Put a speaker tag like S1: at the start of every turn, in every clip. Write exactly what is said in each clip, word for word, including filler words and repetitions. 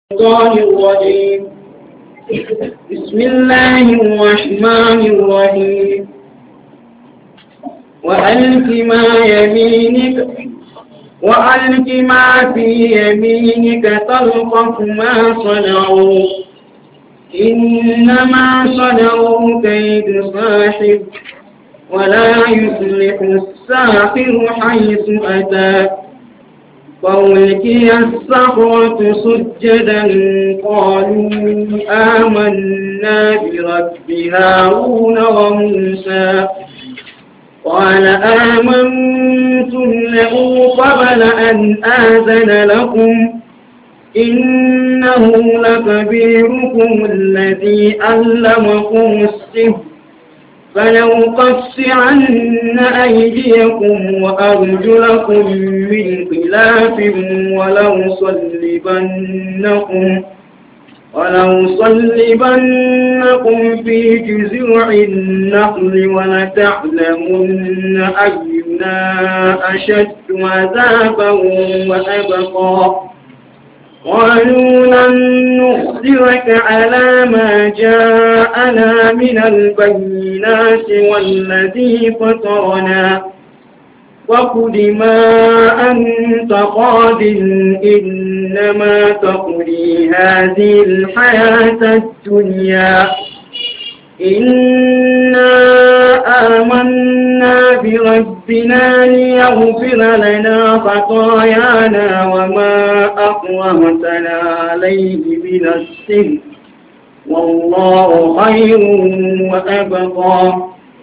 S1: الشيطان الرجيم. بسم الله الرحمن الرحيم. وألق ما يمينك وألق ما في يمينك تلقف ما صنعوا إنما صنعوا كيد ساحر ولا يفلح الساحر حيث أتى. فألقي السحرة سجدا قالوا آمنا برب هارون وموسى. قال آمنتم له قبل أن آذن لكم إنه لكبيركم الذي علمكم السحر فلأقطعن أيديكم وأرجلكم من خلاف ولأصلبنكم ولأصلبنكم في جذوع النخل ولتعلمن أينا أشد عذابا وأبقى. قالوا لن نؤثرك على ما جاءنا من البينات والذي فطرنا وقد ما أنت قاد إنما تقضي هذه الحياة الدنيا إنا آمنا بربنا ليغفر لنا خطايانا وما أكرهتنا عليه من السحر والله خير وأبقى.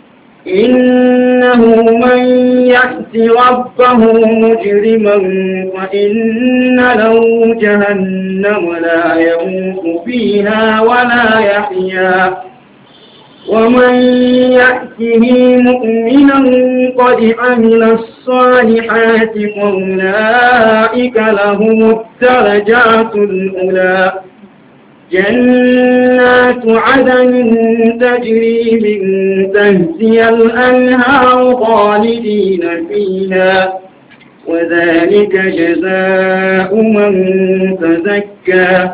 S1: إنه من يأت ربه مجرما فإن له جهنم لا يموت فيها ولا يحيا ومن يأته مؤمنا قد عمل الصالحات فأولئك لهم الدرجات الأولى. جنات عدن تجري من تحتها الأنهار خالدين فيها وذلك جزاء من تزكى.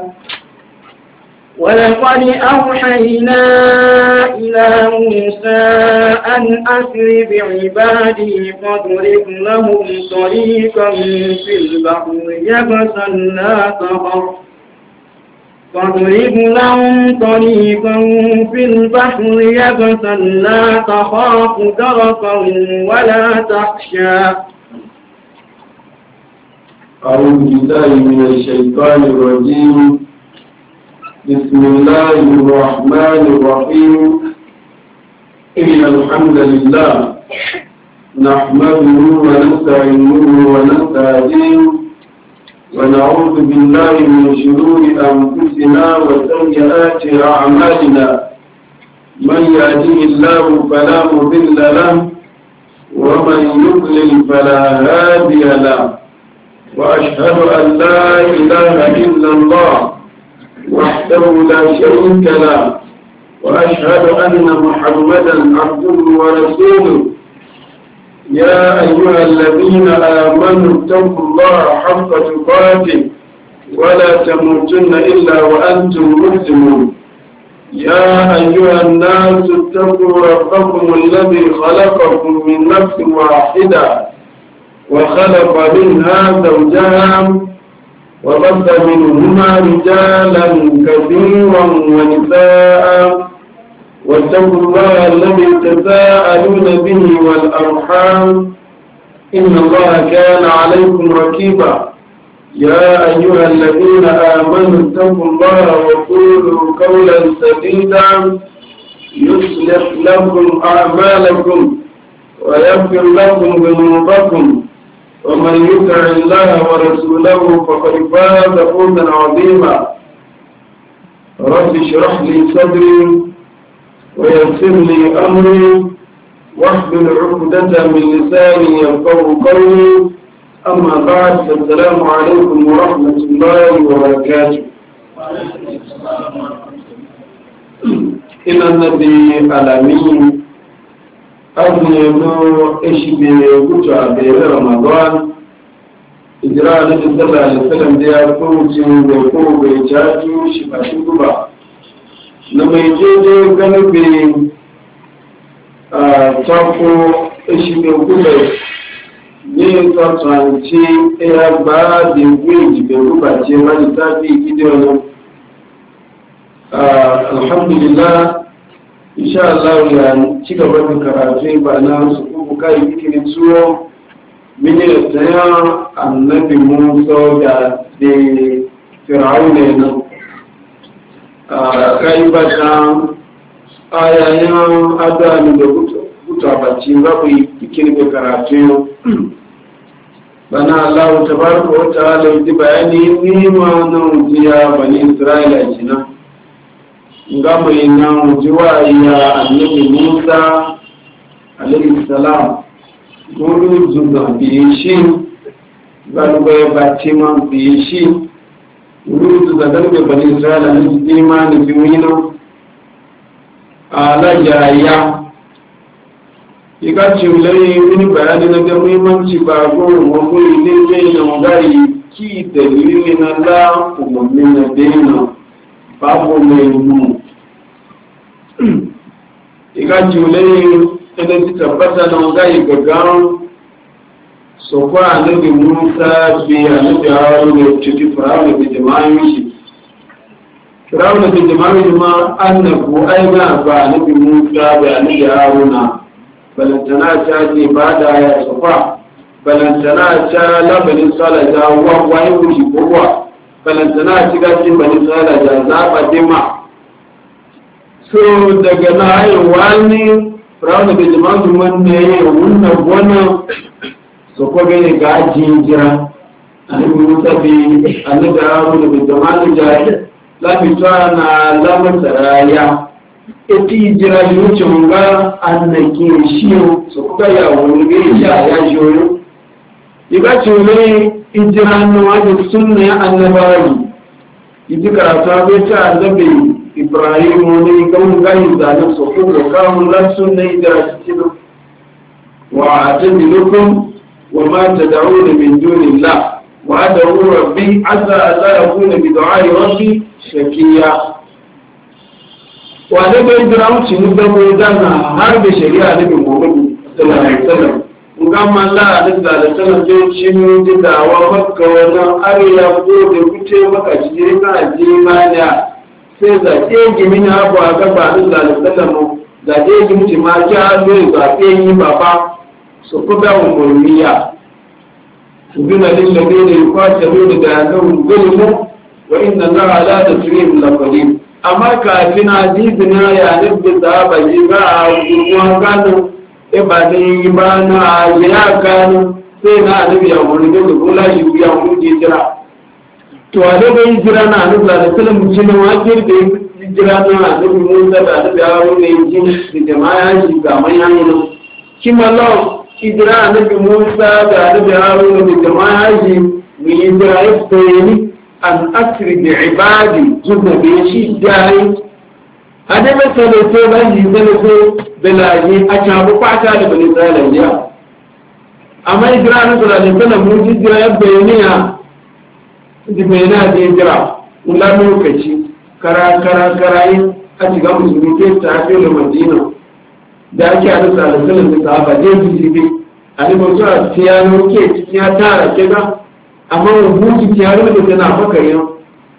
S1: ولقد أوحينا إلى موسى أن أسر بعبادي فاضرب لهم طريقا في البحر يبسا لا تخف فاضرب لهم طريقا في البحر يبسا لا تخاف درقا ولا تخشى.
S2: أعوذ بالله من الشيطان الرجيم. بسم الله الرحمن الرحيم. إن الحمد لله نحمده ونستعينه ونستهديه ونعوذ بالله من شرور أنفسنا وسيئات أعمالنا. من يهده الله فلا مضل له ومن يضلل فلا هادي له. وأشهد أن لا إله إلا الله وحده لا شريك له وأشهد أن محمدا عبده ورسوله. يا أيها الذين آمنوا اتقوا الله حق تقاته ولا تموتن إلا وأنتم مسلمون. يا أيها الناس اتقوا ربكم الذي خلقكم من نفس واحدة وخلق منها زوجها وبث منهما رجالا كثيرا ونساء واتقوا الله الذي تساءلون به والأرحام إن الله كان عليكم رقيبا. يا أيها الذين آمنوا اتقوا الله وقولوا قولا سديدا يصلح لكم أعمالكم ويغفر لكم ذنوبكم ومن يطع الله ورسوله فقد فاز فوزا عظيما. رب اشرح لي صدري ويسر لي أمري واحلل عقدة من لساني يفقهوا قولي. أما بعد فالسلام عليكم ورحمة الله وبركاته. إن النبي الأمين أبني إشبه كتاب رمضان hijira na sallallahu alaihi wasallam da ya kowace da ko bai jaju shi ba shi duba na mai jeje galibi a tako shi da kuma ne ta tsanci ya ba da gwaji da ruba ce mani ta fi gidiyo alhamdulillah insha Allah ya ci gaba da karatu ba na su kuku kai bikin tsuwo mini da tsayan annabi Musa da da Fir'auna nan kai ba ta ayayen adani da kuta bacci ba ku bikin da karatu bana Allah tabaraka wa ta'ala yi bayani ni ma nan jiya bani Isra'ila kenan gama ina jiwa ya annabi Musa alayhi salam gudu zuwa biye shi galuba ya bace ma biye shi gudu zuwa galuba bani Isra'ila ne imani biwino ala jaya iga ciulai wani bayani na ga muhimmanci ba goro mako ile ne na magari ki dalilin na la umarni na daina babu mai mu iga julai idan ci tabbata na gai gaggawa so kwa annabi Musa bi annabi Harun da tuti Fir'aun da jama'in shi Fir'aun da jama'in ma annabu aina ba annabi Musa da annabi Harun balantana ta ce ba da ya sofa balantana ta labarin salaja wa wani wuce kowa balantana ci gajin bani salaja zaɓa dima so daga na haihuwa ne firawuna da jama'in wanda ya yi wunan wannan so ko gani ga ajiye jira annabi musa bi annabi haruna da jama'in jari lamita na lamar saraya eti jira yi wuce nga annake shiyo so kuka ya wani gai sha ya shoyo iga ce wani ijira na wajen sunna ya annabawa iji karatu abai ta annabi Ibrahim ne gan gani zanen so kuma kamun lansun na ijira cikin wa atabilukum wa ma tad'una min dunillah wa ad'u rabbi asa alla yakuna bi du'ai rabbi shakiya wa da bai jira wuce ni da ko dana har da shari'a da Muhammad sallallahu alaihi wasallam ngamma la da da sallallahu alaihi wasallam ji da wa makka wannan ariya ko da kuce maka ji na ji mana sai da ke gimi na abu a gaba da sallallahu alaihi wasallam da ke gimi ma ja ne ga ke yi baba so ko da umuriya subina lil ladina yuqatiluna da annahum zulmu wa inna allaha la tasrim la qadim amma kafin hadisina ya nabi da ba yi ba a kuma gano e ba ne ba na ya gano sai na nabi ya wuri da kula shi ya wuri jira to a daga jira na nabi da sallam cin wakir da jira na nabi Musa da nabi Harun ne jin da jama'a shi ga mai hanyar kima law jira nabi Musa da nabi Harun da jama'a shi mi jira ya bayani an asiri da ibadi zuwa da shi jari a da masana to ban yi zana so belaji a cabu kwata da bani tsarin jiya amma jira na tsara da sana mun ji jira ya bayaniya da bayana da jira kula lokaci kara kara kara yi a shiga musulmi ke ta fi da madina da ake a nasa da sanar da sahaba da yi jibi a ne mutu a tiyano ke cikin ya tara kega amma rubutu ki har da tana maka yau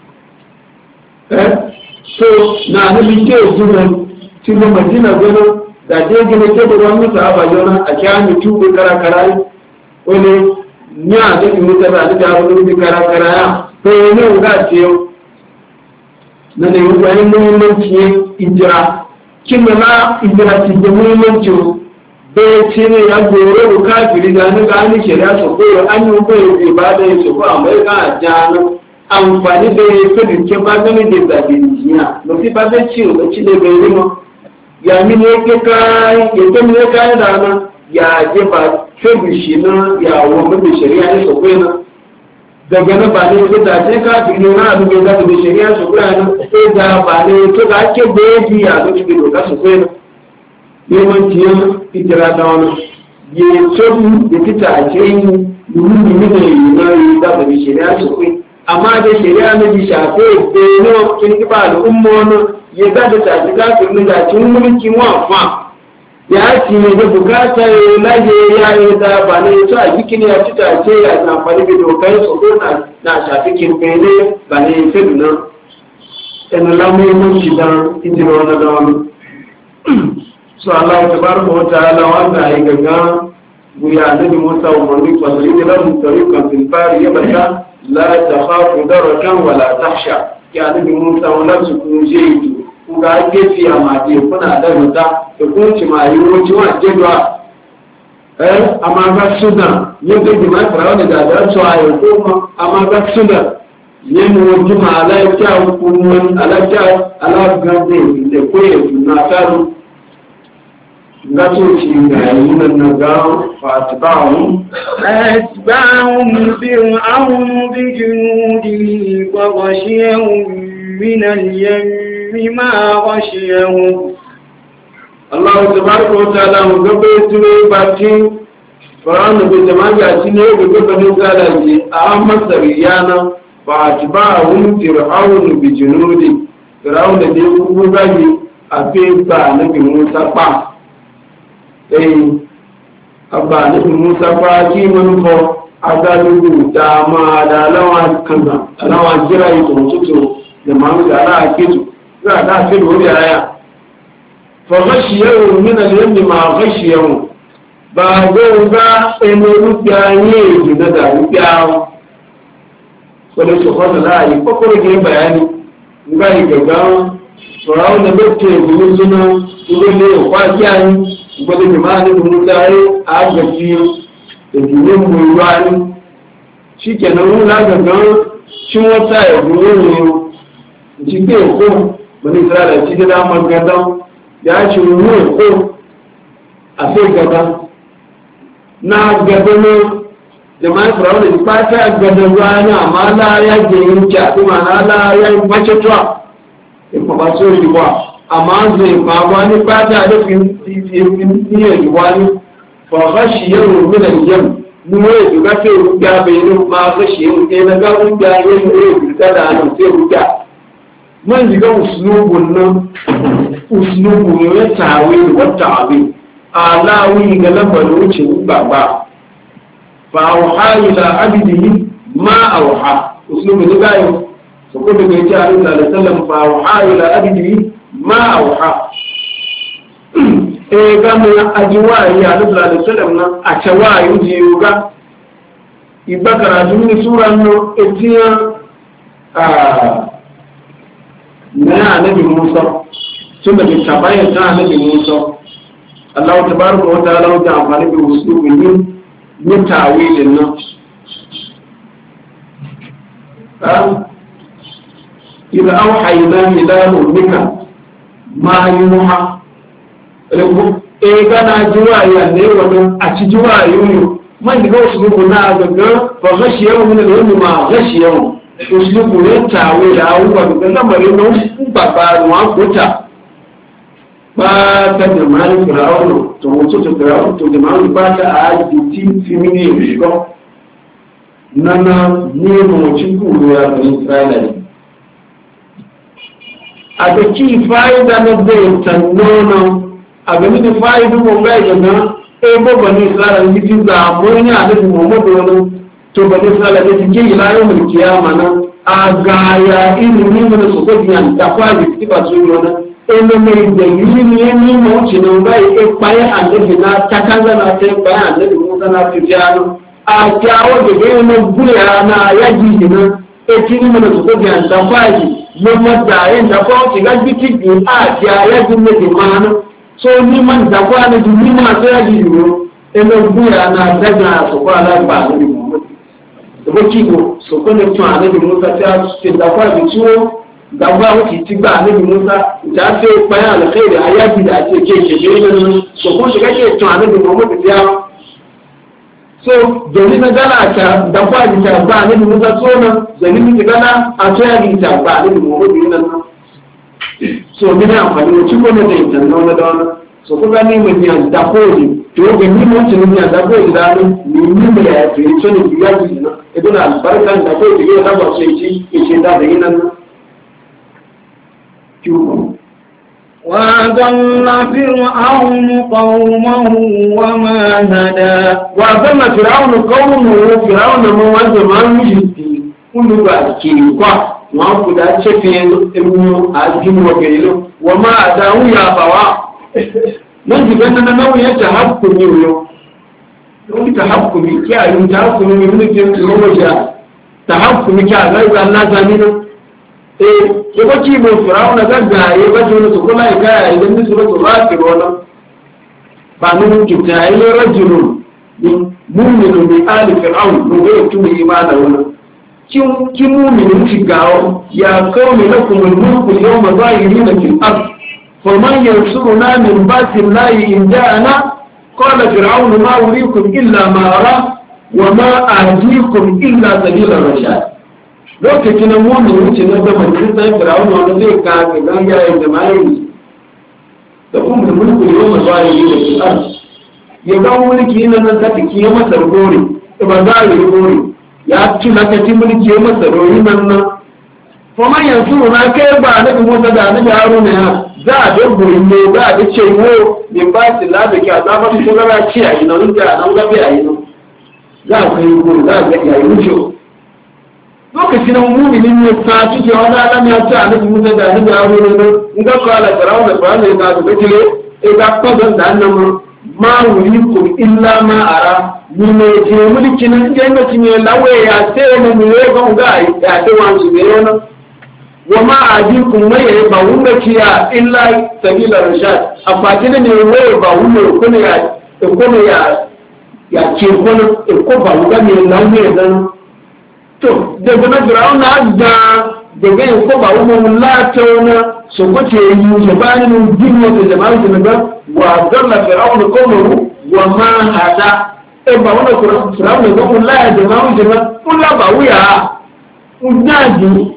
S2: eh so na nabi ke zuwa cikin madina gano da dai gane ke da wani sahaba yana a kyani tubu kara kara wani nya da mu ta da da wani kara kara ya to ne ga ce na ne wani muhimmanci injira kin na injira ci da muhimmanci bai ce ne ya gore ko kafiri da ni ga ni shari'a so ko an yi ko ibada ya so ko amma ga jana amfani da ya fi dike ba gani da zabi jiya no fi ba zai ci o ci da bai rimo ya mi ne ke kai ya ke mi ne kai da na ya je ba sai shi na ya wa mu da shari'a ne so ko na daga na ba ne da ce kafiri na abu da da shari'a so ko na sai da ba ne to ga ke beji ya zo ci da ka so ko na yawanciyar hijira ta wani ya tsohu da kita ce yi nuni ne na yi da ba shari'a su kai amma da shari'a na ji shafe da no kin ki ba al'umma wani ya ga da ta ji kafin da cin mulki wa fa ya ci ne da bukata ya laje ya yi da ba ne to a cikin ya ci ta ce ya na fari da dokar su ko na na shafi kin bene ba ne sai duna en lamu mun ci dan idiro na da wani so Allah tabaraka wa ta'ala wanda ya gaga wuya nabi Musa wa Malik wa sallallahu alaihi tariqan fil bari yabta la takhafu darakan wa la takhsha ya nabi Musa wa la sukujetu kuga gefi amati kuna da ruta to kun ci mai wuci wa jedwa eh amma ga sudan yadda bi mai farawa da da to ayo kuma amma ga sudan yin wuci ma ala ya hukumun ala ya ala gande da koyi na taru نتوكي بعين النجار فأتبعهم
S1: فأتبعهم فرعون بجنوده وغشيهم من اليم ما غشيهم
S2: الله تبارك وتعالى وقبلت باتي فرعون بجماعة جاتيني وقبلت باتي أهم سريانا فأتبعهم فرعون بجنوده فرعون دي وقبلت أبيبا نبي موسى قام sai abba nufin musa kwaki manufo a galibu ta ma da alawa kanza alawa jira yi tuntun da mamu da ala ake tu za a ta fi da wuri aya fa gashi yau min al-yammi ma gashi yau ba zai ga eno rufiya ne gina da rufiya wani su kwata za a yi kwakwaro ke bayani ga yi gaggawa tsoron da bai ke gudun suna gudun ne ya kwaki a yi gbogbo jama'a da mutane a gafi da duniyan mai ruwani shi ke nan wula gaggan cin wata ya duniyan ne ci ke ko wani isra'ila ci da damar gadon ya ci wuri ko a sai gadon na gadon jama'a isra'ila da fata gadon ruwani amma la ya ke yin kyaɗu ma na la ya yi mace tuwa in ba so shi ba amma zai faruwa ni fata da fin niyyar wani fa gashi yau min al-yam ni wai duka sai rubiya bai ne ma gashi yau sai na ga rubiya yin ne duka da nan sai rubiya man diga uslubun nan uslubu ne ya tawi wa ta'abi alawi ga lambar wuce baba fa auha ila abdihi ma auha uslubu ne ga yau so ko da ya ce Allah sallallahu alaihi wasallam fa auha ila abdihi ma auha e ga mu aji wayi a sallallahu alaihi wasallam nan a ce wayi ji yoga ibakara dun sura no etiya a na annabi Musa tun da tabayin ta annabi Musa Allah tabaraka wa ta'ala ta amfani da usulun yin tawilin nan a idza awhayna ila ummika ma yuha e gana juwaya ne wannan a ci juwayo ne man diga usulubu na gaga fa gashiyahu min al-yawm ma gashiyahu usulubu ne tawe da abubuwa da lamarin nan baba ruwa kota ba ta da mali fir'aunu to mutu ta fir'aunu to jama'a ba ta a jitin fimini rigo nana ne mu ci ku ya da Isra'ila ne a da ki fa'ida na bai tannono a game da fa'idu mun ga yana e bo bani Isra'ila ne tin da mun ya da Muhammadu wani to bani Isra'ila ne tin ke ila yau kiyama nan a ga ya ilimi mun su ko dinan da fa'i ti ba su yana e no mai da ilimi ne ni mu ci nan ga e paye annabi na takanza na sai paye annabi Musa na tijano a jawo da ga ne gura na yaji dinan e tin mun su ko dinan da fa'i mun da yin da ko ki ga biki bi a ya yaji ne di mana so ni man da kwa na ni ma sai yaji yo e no gura na daga su kwa la ba ni mu ko ki ko so ko ne to annabi Musa ta ce da kwa bi ciwo da kwa wuce ti ba annabi Musa ta ce pa ya alkhairi ayaji da ake ke ke ne so ko shi kake to annabi Muhammad ya so domin na gana ta da kwa bi ta ba annabi Musa so na domin ki gana a to ya bi ta ba annabi Muhammad nan so mina amfani da cikin da ita nan da wannan so ko gani mun ya da koji to ga ni mun ci ne da ko da ni ni ne ya ce ce ne ya ji na idan albarkan da ko da ya ba sai ci ce da da nan ki
S1: وأضل فرعون قومه وما هدى
S2: وأضل فرعون قومه فرعون من زمان مجدي كل باكي كوا وأنكو دا تشفين ابن عزيم وكيلو وما أداه يا بوا من جبنا نو يتحكم يو يو تحكم كيا يو تحكم من كيا روجا تحكم كيا غير الله زمينه eh ko ki mo firauna ga gaye ba to su kula ga idan su ba to ba ki rona ba nun ki tayi rajulun mu'minun bi ali fir'aun ko ga tumi imana wannan kin ki mu'minin ki gawo ya qawmi lakum al-mulku yawma zahirina fil ard faman yansuruna min ba'thi llahi in ja'ana qala fir'aun ma uriikum illa ma ara wa ma ahdiikum illa sabila rashad lokacin nan wani wuce na zama jirgin firawun wani zai kaga gangayen jama'i da kuma da mulku yau mai zuwa yi da fi'ar ya ga mulki na nan ta ki ya masa gori da ba za a yi gori ya ci lakacin mulki ya masa rori nan nan kuma yanzu na kai ba na bi mota da na yaro ne ya za a da gori ne za a da ce wo ne ba su labe ki a zama su gara ci a yi nan da nan gabe a yi nan za a kai gori za a ga yayi wuce lokacin mu'minin ne ta cike wani alam ya ce annabi Musa da annabi Haruna ne in ga kala Fir'aun da Fir'aun ne ka ga kile e ga kadan da annabi ma wurikum illa ma ara ni ne je mulki nan je ne tinye lawe ya sai ne mu ne ga ga ya ce wa su ne wannan wa ma adikum mai ba wanda kiya illa sabila rashad afatina ne wai ba wanda ko ne ya ko ne ya ya ce ko ne ko ba wanda ne lawe dan to daga na firawuna da daga yin ko ba wani lata wani su kwace yi su bani nun jin wata jama'a da naga wa zalla firawuna komaru wa ma hada e ba wani firawuna ga mun laya jama'a jama'a kula ba wuya udaji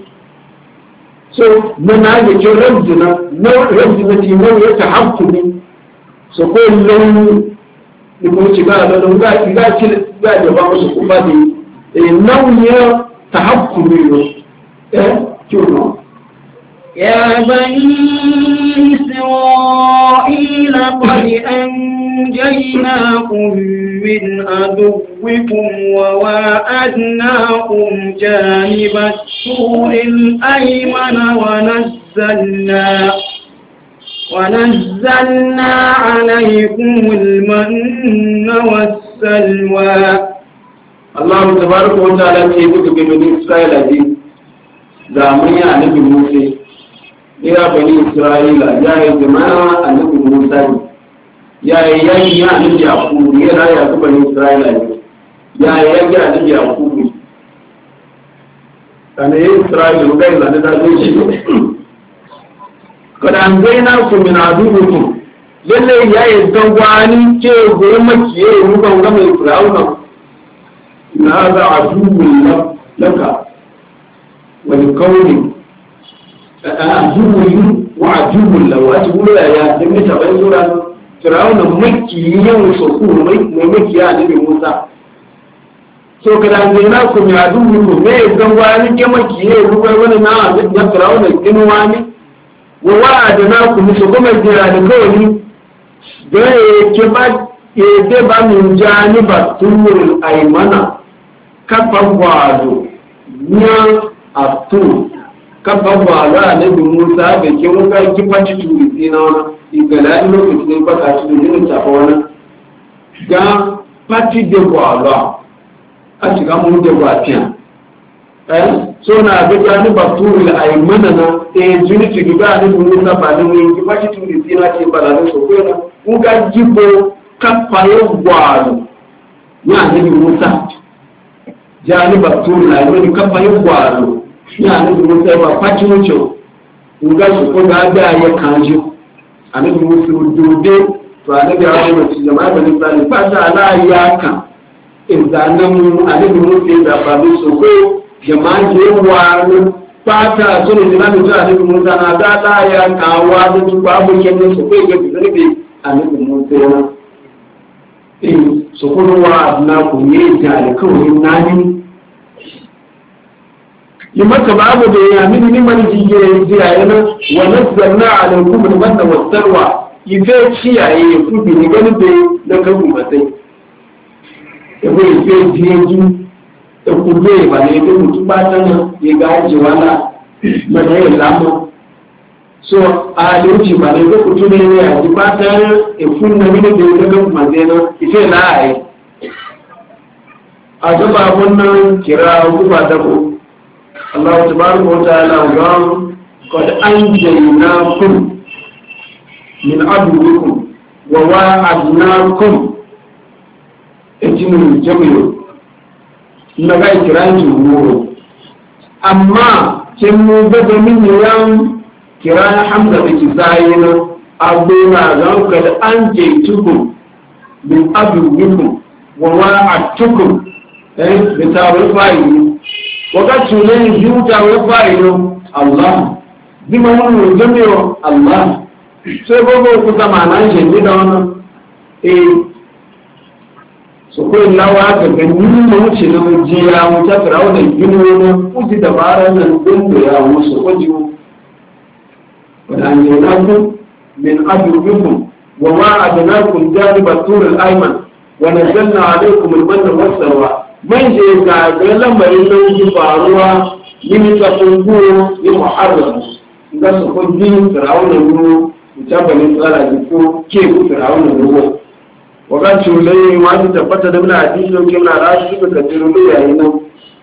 S2: so na na ga ke rabdina na rabdina ti na ya ta hakkumi so ko launi ni ko ci ga da ga ga ci ga da ba su kuma da nauyin tahakkumi ne kyau
S1: يا بني إسرائيل قد أنجيناكم من عدوكم وواعدناكم جانب الطور الأيمن ونزلنا ونزلنا عليكم المن والسلوى
S2: Allah tabaraka wa ta'ala ce duka ga bani Isra'ila ji zamani annabi Musa ya bani Isra'ila ya yi jama'a annabi Musa ya yi yayi ya annabi Yaqub ya raya ga bani Isra'ila ya yi yayi annabi Yaqub kana yi Isra'ila ga da da shi kada an gaina ku min adubukum lalle yayi dangwani ke gurin makiye ruban ga mai Fir'auna هذا عدو لك ولقوم عدو وعدو له وعدو له يا دمي تبين سورة فرعون مكي يوسف مكي يا نبي موسى so kada zina ku mi adu ku me dan wani ke maki ne ruwa wani na na fir'auna kin wani wa wa'adna ku mi so kuma jira da kawai da ke ba ke de ba min jani ba turul aymana kafa gwado nya atu kafa gwado a nabi Musa da ke muka kifa ci turi na wani igala ilo fitin baka ci turi ta wani ga pati de gwado a shiga mun da gwatiya eh so na ga jani baturi ai mana na eh jini ci ga ni Musa ba ni mun kifa ci turi na ce bala da so ko na mun ga jibo kafa yo gwado ya nabi Musa jani baturi ai mun kafa yo gwado ya nabi Musa ba pati mun ce mun ga su ko ga da ya kanjo annabi Musa dode to annabi ya ce jama'a bani Isra'ila ba ta ala ya kan ìdánámú àdébìmúṣe ìdàbàbí sòkó jẹmáàjẹ wà ní pátá sórí ìdínámìtò àdébìmúṣe àdádáyà káwà lójúkọ abúkẹ́ ní sòkó ìgbẹ̀bì níbi àdébìmúṣe wọn. eh so kuma na ku ne da alƙawarin nani yi maka babu da ya mini ni man jige jira yana wa nazzalna alaykum al-manna was-salwa ife kiyaye ku bi ni gani be da kabu matai e ko ife jiyeji e ku be ba ne ko mutu ba tan ya gaji wala mana ya lamu so a lokaci ba ne ko kutu ne ya ji ba tan e funna mini be da kabu matai na ife la ai a gaba wannan kira ku ba da ku Allah tabaraka wa ta'ala qala qad anjaynakum min aduwwikum wa wa'adnakum ejinu jami'u naga kiranji wuro amma kin mu ga min yan kiran hamza da kizayina abuna zan kad anjaytukum min aduwwikum wa wa'adtukum eh bitawul fa'i wakati ule juta wefa ilo Allah bima wonu jamio Allah so gogo kutama na nje ndio wana eh so ko lawa ga ganin mu ce na jiya mu ta farawo da gino ne uji da baran nan din da ya musu kwajiwo wadan yanakum min adubikum wa wa'adnakum janibatul al-ayman wa nazzalna alaykum al-manna was-salwa man je ga ga lambarin don ji faruwa yin ta kungo yi muharram ga su ko din firawuna ruwa ta bane tsara ji ko ke ku firawuna ruwa waga chulai ma ta tabbata da muna hadisi don kina rashi suka kafiru da yayin nan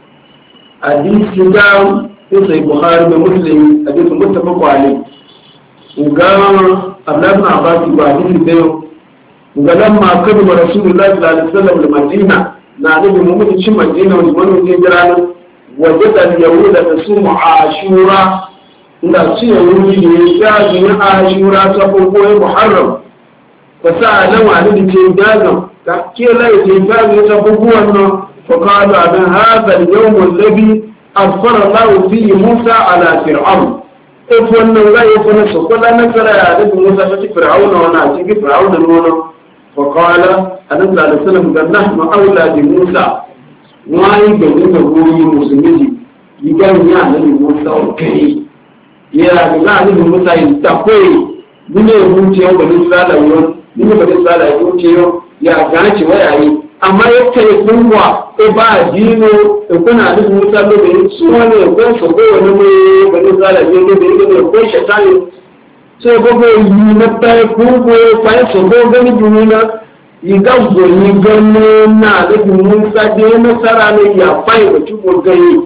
S2: hadisi da sai Bukhari da Muslim hadisi muttafaq alayhi uga Abdullah ibn Abbas ba hadisi da uga lamma kadu Rasulullahi sallallahu alaihi wasallam da Madina na nabi muhammadu cin madina wani wani ke jira nan wajen da yahuda da su ashura inda su yahudi ne ya zuwa ashura ta kogoyi muharram ba sa nan wani da ke gazan ka ke lai ke gazan ta kogowan nan fa kalu abin hada yawon labi asfara lahu fi musa ala fir'aun if wannan zai yi kuma su kula nasara ya nabi musa ta ci fir'auna wani a cikin fir'auna nono fa kala annabi sallallahu alaihi wasallam ga nahnu aula bi Musa wai da ne goyi musulmi yigan ya annabi Musa kai ya ga annabi Musa yin takwai dole mun ce ba ni sala yo ni ba ni sala yo ce yo ya gaci wayayi amma yake kunwa e ba dino e kuna annabi Musa da su wani ko so ko wani mai ba ni sala yo ne da ko shetani sai gogo yi na ta kungo fa so go gani dunina igagbo yi gano na da musa da nasara ne ya fai da tuko gani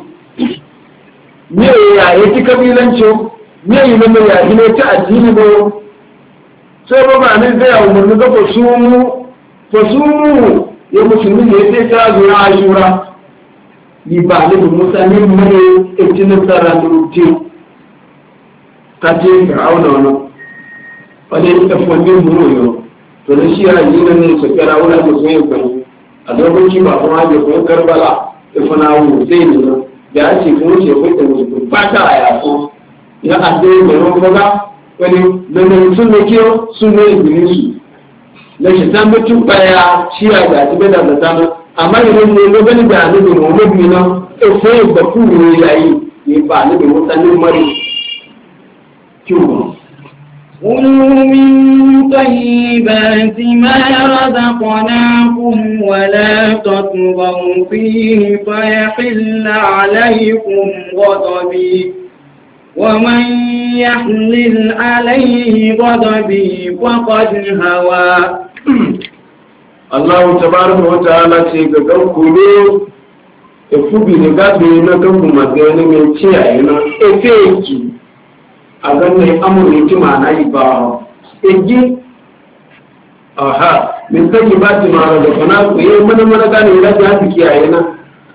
S2: ne ya yi ti kabilancin ne yi na mai yaji ne ta addini ba sai ba ba ne zai yawon murni ga fasumu fasumu ya musulmi ne sai ta zuwa ashura yi ba ne da musa ne mai ita nasara da rufe ta ce fir'auna wani wani ya tafi wani muro yau to da shi yana yi nan ne su kira wani da sun yi kwanu a lokaci ba kuma da kuma karbala da fanawo zai ne nan da ya ce kuma ce kai da musu ba ta a yafo ya adde da ruwan faga wani da ne sun ne kiyo sun ne ibilisu na shi san mutum baya shi ya ga tibe da zata amma idan ne lo gani da annabi Muhammad ne nan sai ba ku ne yayi ne ba annabi mutanen mari kiwo
S1: كلوا من طيبات ما رزقناكم ولا تطغوا فيه فيحل عليكم غضبي ومن يحلل عليه غضبي فقد هوى
S2: الله تبارك وتعالى سيقول كلوا efubi ne gabe na kanku magana mai ciyayi na efeki a ganin amurin jima na yi ba egi aha min sake ba ti mara da kana ku yi mana mana gane ya ji hafi kiyaye na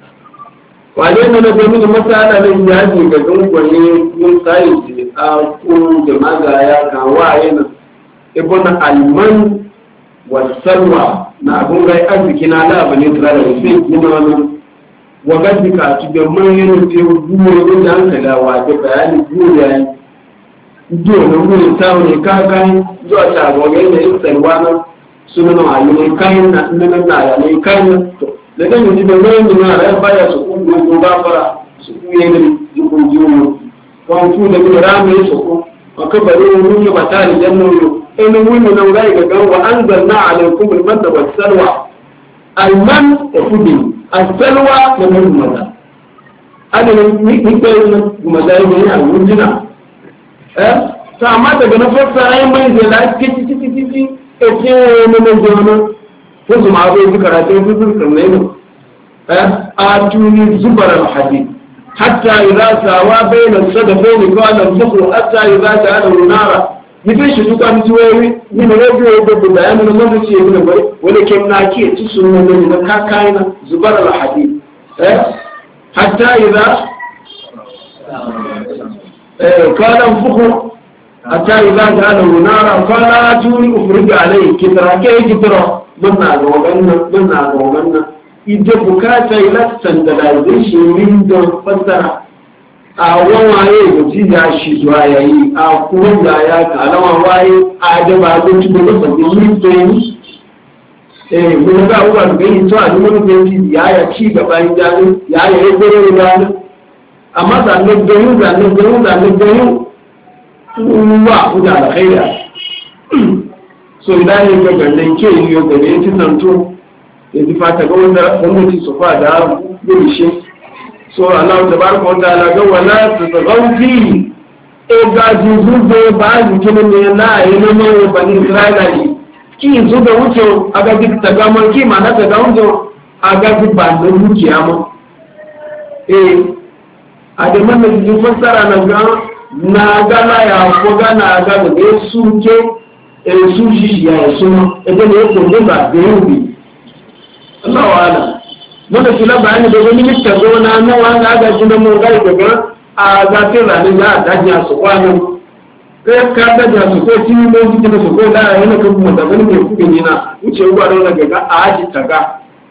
S2: wane ne na gami da masala na ya ji ga gangwane mun tsayi ce a kun da magaya ga waye na ibn alman wasalwa na abun gai arziki na labani tsara da sai gina wannan wagan ka ci da manyan te gumo da hankala wa da bayani gumo yayi do na gumo tawo ne ka gani zuwa ta gogen da yin sarwa na suna na ayi kayan na nan na ya ne kayan to da kan yi da mai na rai baya su ku go ba fara su ku yi da ku jiwo kan fu da ni rame su ku aka bare mun yi batali jannu in mun yi nan gai ga wa anzalna alaikum al-manna was-salwa al-man tafudi as-salwa da mun mata adalin ni ni kai mun maza ne a wurjina eh to amma daga na fassara ai mai da lafiya ci ci ci ci ake mun jona ko kuma abu karatu su su kan ne eh a tuni zubar al-hadid hatta idza sawa bayna as-sadafaini qala al-fuqru hatta idza ta'ala nara mutum shi duka mutuwari ni na rabu da bayanin da mun ce ne bai wala kem na ke ci sunna ne na kakai na zubar al-hadid eh hatta idza eh qala al-fuqru hatta idza ta'ala nara qala tuni ufrij alayhi kitra kai kitra manna goganna manna goganna idan bukata ila standardization min don fasara a wawaye da ji ya shi zuwa yayi a kuma da ya kalama waye a da ba don tudu da sabbin yi eh mun ga uwa da yi to a duk wani da ya ya ci gaba in jami ya ya yi gore da amma da ne da yu da ne da yu da ne da yu wa ku da alkhaira so idan ne ga ganin ke yi yo gare ti santo yanzu fata ga wanda gwamnati su fa da gurishe so Allah tabaraka wa ta'ala ga wala tazawji e ga juzu da ba jikin ne na yi na mai bani Isra'ila ne ki zu da wuce aga dik ta ga man ki ma na ta ga wuce aga dik ba da wuce amma eh a da man da ji fassara na ga na ga la ya ko ga na ga da su ke e su shi ya su e da ne ko da ba da Allah wa'ala wanda kila bayani da wani minista zona na wanda aka ji na mun gai daga a zafin ranar za a dajiya su kwanan kai ka dajiya su ko tini mai jiki da su ko da yana kan kuma da wani mai kuɗin yana wuce ruwa da wani gaga a aji taga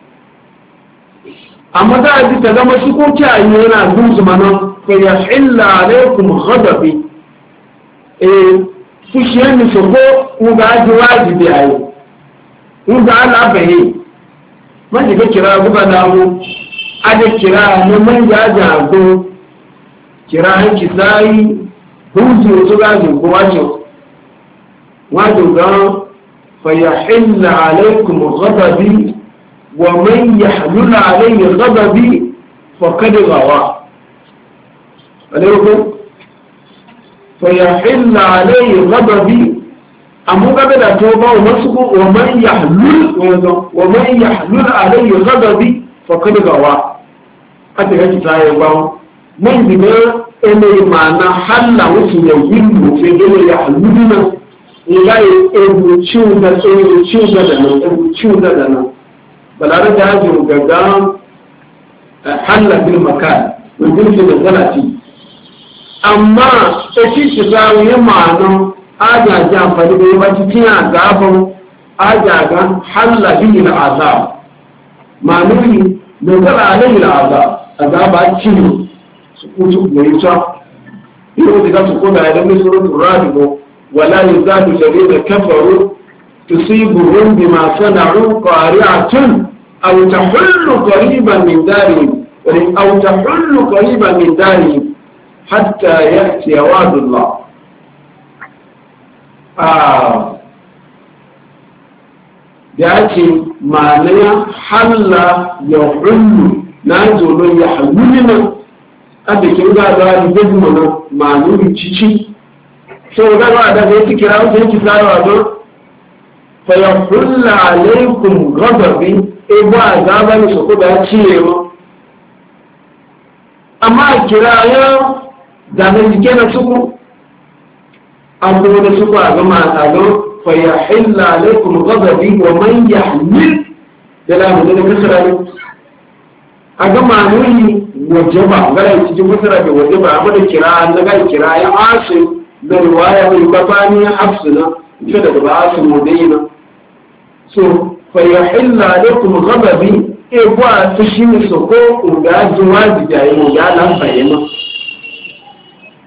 S2: amma za a ji taga masu ko kiyaye yana zuzu mana fa ya illa alaikum ghadabi eh fushiyar ni su ko ku ga aji wajibi a yi ku ga ala bayi man da kira guba damu ada kira na man ya jago kira hanki sai huzu to ga jin ko wajo wajo ga fa yahilla alaykum ghadabi wa man yahlul alayhi ghadabi faqad gawa alaykum fa yahilla alayhi ghadabi amma gabe da toba wa masu wa man yahlul wa man yahlul alayhi ghadabi faqad gawa ata yake sai ba man diga ene mana halla wuce ya yindu sai dole ya haluluna ilai ebu chuda ebu chuda da nan ebu chuda da nan balare da haji gaga halla bil makan mun ji da zalati amma sai shi zawo ya ma'ana aja ji amfani da yawa cikin azabin aja ga halla bihi al'azab manuni da zara alayhi al'azab azaba cin su kutu da yasa yau da su koda da mai suratul rad wala yazadu alladhina kafaru tusibuhum bima sana'u qari'atun aw tahullu qariban min darihim aw tahullu qariban min darihim hatta ya'ti wa'dullah da ake ma'anaya halla ya hullu na zolon ya halluli nan a da ke ga da wani zai mana ma'anuri cici so ga ba da zai kira wata yake tsarawa don fa ya hulla alaikum ghadabi e ba za ba ni so ko da ciye ma amma kira ya da ne ke na suku abu da suku a gama a don fa ya hilla alaikum ghadabi wa man yahmil da la mu da kasara ne a gama nuni wajaba gara cikin masara da wajaba amma da kira na ga kira ya asu da riwaya mai babani hafsuna ita da ba asu mudaina so fa yahilla alaikum ghadabi e ba ta shi ne so ko ga juwaji da yi ya lan bayyana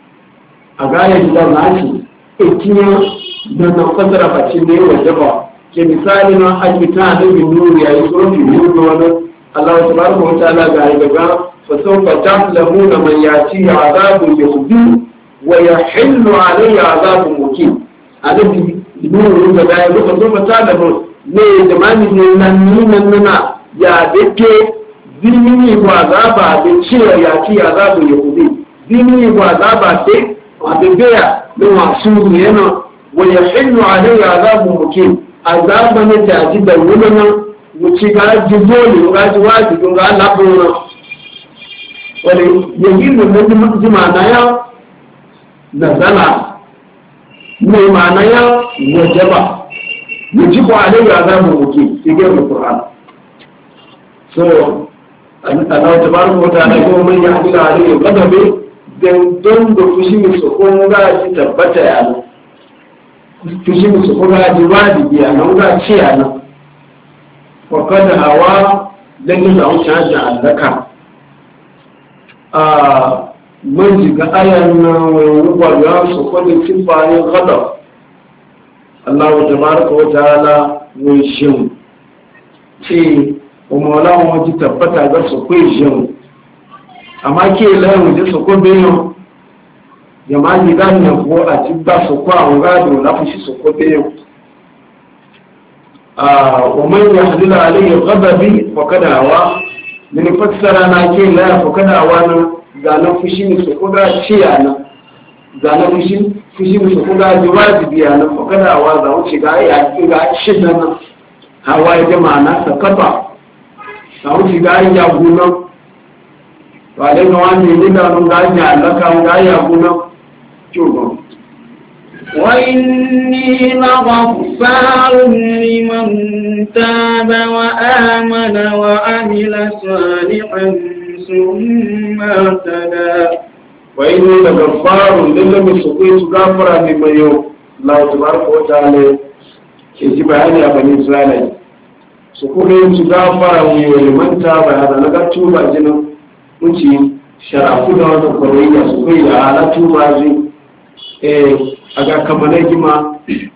S2: a ga ya da nashi e kinya da na kasara bace ne wajaba ke misali na akita da bin ya yi so fi nuru wani Allah tabaraka wa ta'ala ga daga fa sawfa ta'lamuna man yati azabun yuhdi wa yahillu alayhi azabun muqim adabi nuru da ga fa sawfa ta'lamu ne zamani ne nan nan na ya dake zimini wa azaba da cewa yati azabun yuhdi zimini wa azaba de wa beya da wasu yana wa yahillu alayhi azabun muqim azaba ne ta ji da wannan wuce ga jizoli ga ji wajibi ga labuna wani yayin da nan ji mana ya nazala ne mana ya wajaba yajibu alayhi azabu muqim cikin alquran so Allah tabaraka wa ta'ala ko man yahdi alayhi ghadabi dan don da fushi su ko ga ji tabbata ya fushi su ko ga ji wajibi ya nan ga ci ya nan وقد هوا لن يدعو شاجع لك من جاء آيانا ويوضع ياسو قد تنفعني غضب الله تبارك وتعالى ويشم في ومولا وجي تبتا غسو كويشم أما كي لا وجي سكو بيو جماعة جدان يفو أتبا سكو أغادو لفشي سكو بيو ومن يحدث عليه غضبي فقد هوى من فسر انا كي لا فقد هوى زانا فشي سكودا شيانا زانا فشي فشي سكودا جواجبي انا فقد هوى زاو شيغا يا كيغا شدنا هوى جماعنا سكتا زاو شيغا يا غونا وعليه واني لدا نغا لك نغا يا غونا جوغو
S1: وإني لغفار لمن تاب وآمن وعمل صالحا ثم اهتدى
S2: وإني لغفار لمن سقيت غفرا لمن يوم الله تبارك وتعالى يجب أن يبني إسرائيل سقيت غفرا لمن تاب هذا نغتوب أجنه نتي شرفنا ونقرية سقيت على توبة aga kamanai jima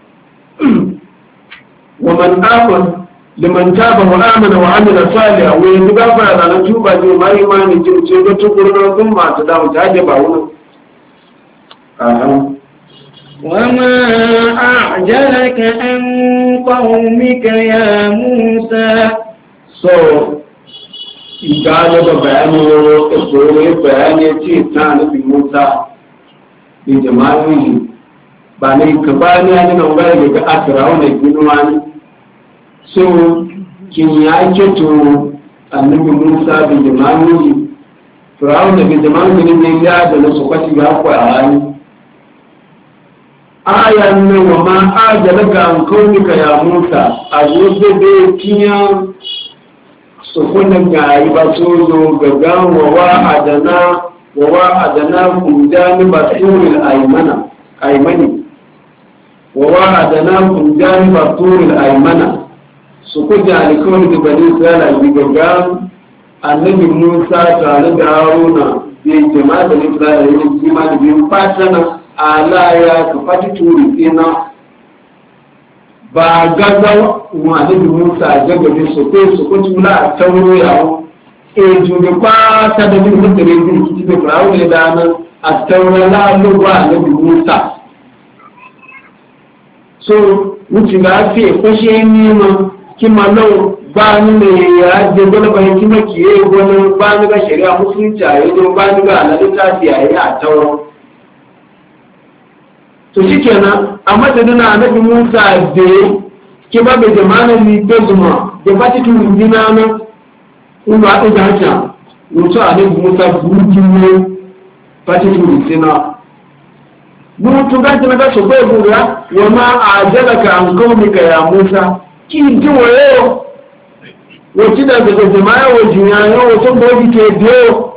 S2: wa man amana liman taba wa amana wa amila salihan wa yanzu gafara da na tuba je mai imani je ce ga tukurna kun ma ta dawo ta je ba wannan aha
S1: وما أعجلك عن قومك يا موسى
S2: so igale da bayani ko ko bayani ce ta nabi Musa ni jama'i ba ne ka ba ni an nan ga ga asirawo ne ginuwa ne so kin ya ce to annabi Musa bi jama'i firawo ne bi jama'i ne ne ya da su kwaci ga ku a rani ayan ne wa ma ajalaka an kaunika ya Musa a gobe be kinya so kunnan ga yi ba so zo ga ga wa adana wa adana kun janiba turil aymana aymani ووعدناكم جانب الطور الأيمن سكوت عليكم بني إسرائيل بجمع النبي موسى تعالى هارون بجماعة بني إسرائيل بجماعة بني فاتنا على يا كفاتي تورينا بعجزا والنبي موسى جاب بني سكوت سكوت ولا تورو ياو ejube pata da bin kutere bin kiti da rawo da nan a taura la lugwa annabi Musa so wuce ga fi kwashe nima kima nau ba ni ne ya je gwada bayan kima kiye gwada ba ni ga shari'a musulunci a yau ba ni ga alalita fi a yi a tauron to shi kenan a madadin annabi Musa da ke ba bai jama'a ni ta zuma da ba ta tun gina na in ba ta haka mutu annabi Musa burkin ne ba ta tun gina mutu ga ta ga so bai bura wa ma ajalaka an qaumika ya Musa ki ji wayo wace da daga jama'a wajen ya yo wato bobi ke biyo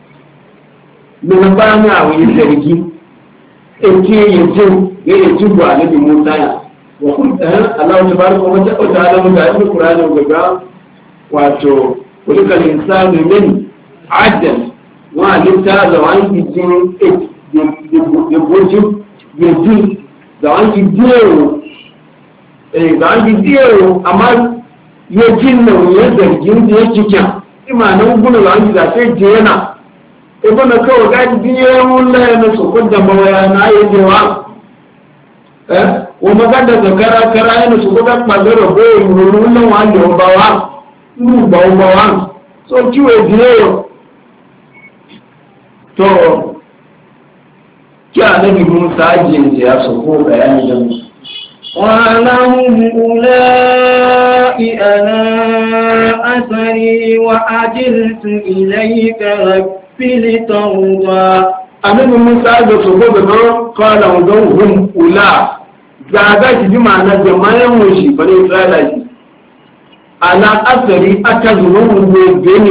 S2: ne ba ni a wani sarki ake yanzu ya yi jibu a nabi Musa ya wa kun Allah tabaraka wa ta'ala mun ga ibn Qur'ani ga wato kulika insanu min adal wa lita da wani jin ya bojin ya ji da wani biyo eh ga an biyo amma ya jinna ya zargin da yake kyan imanin gunu ga an da sai jena e bana kawo ga biyo mun la na so ko da bawaya na yi jewa eh o maganda da kara kara ne su ko da pagaro bo mun nan wa da bawa mu bawa bawa so kiwe biyo to kí ànábì Mùsá jíǹde àsopọ̀ bẹ̀rẹ̀ yẹn.
S1: قال هم أولئي أنا أثري وعجلت إليك رب لترضى.
S2: ànábì Mùsá àsopọ̀ bẹ̀rẹ̀ قال هم أولئي zaga shi bi ma'ana jama'an wushi bane Isra'ila shi ala asari aka zuwa mu gani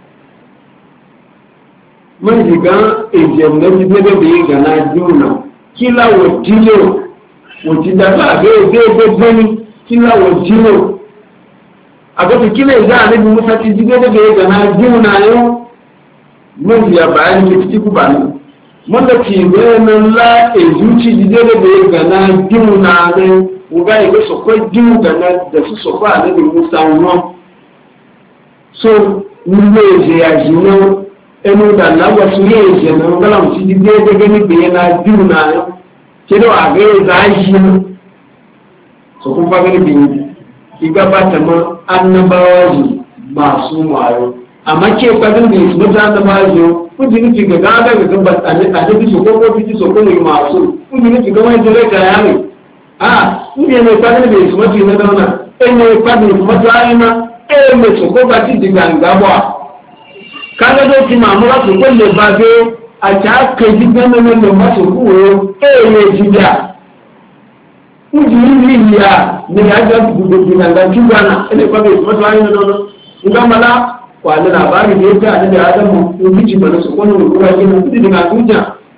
S2: mun shiga ejem na ti bebe da yi gana juna kila wajilo wajida ba ga ebe gani kila wajilo a ga kila za a nabi musa ti ji bebe da yi gana juna yau mun ya bayan ki ti ku bani mun da ci bayan la e zuci ji bebe da yi gana juna ne uga yi so ko jinu gana da su so ba nabi musa won so ni le je ya jino ẹnu dàgbà wọ sí ilé ìṣẹ̀ náà gbọ́dọ̀ sí ti dé gẹ́gẹ́ níbi yẹn náà dùn náà yọ kí ló àgbẹ̀ ìzà yìí nù sọkún fagẹ́ níbi ìgbà bá tẹ̀mọ́ anábáwá yìí máa sún mọ́ ayọ́ àmọ́ kí ẹ pàdé níbi ìṣúná tí anábáwá yìí ó ti ní ti gẹ̀gẹ́ ábẹ́ gẹ̀gẹ́ bá àdé bí sọkún kó fi ti sọkún lè máa sún ó ti ní ti gẹ́gẹ́ wọ́n ti rẹ̀ kàyà rẹ̀ ah níbi ẹnu ìpàdé níbi ìṣúná tí iná dáná ẹnu ìpàdé ìṣúná tí ayé náà ẹ̀ẹ́mẹ̀ sọkún bá ti di gàǹgà bọ̀ kaga do ti mamu wa ko le babe a ta ka ji gana ne le ma so ku e ye ji da uji ni ya ne ya ga du du na ga ju bana ne ba be so to ayi no no ngamala kwa le na ba ni ta ne da adamu uji ji bana so ko no ku wa ji mu ti dinga tuja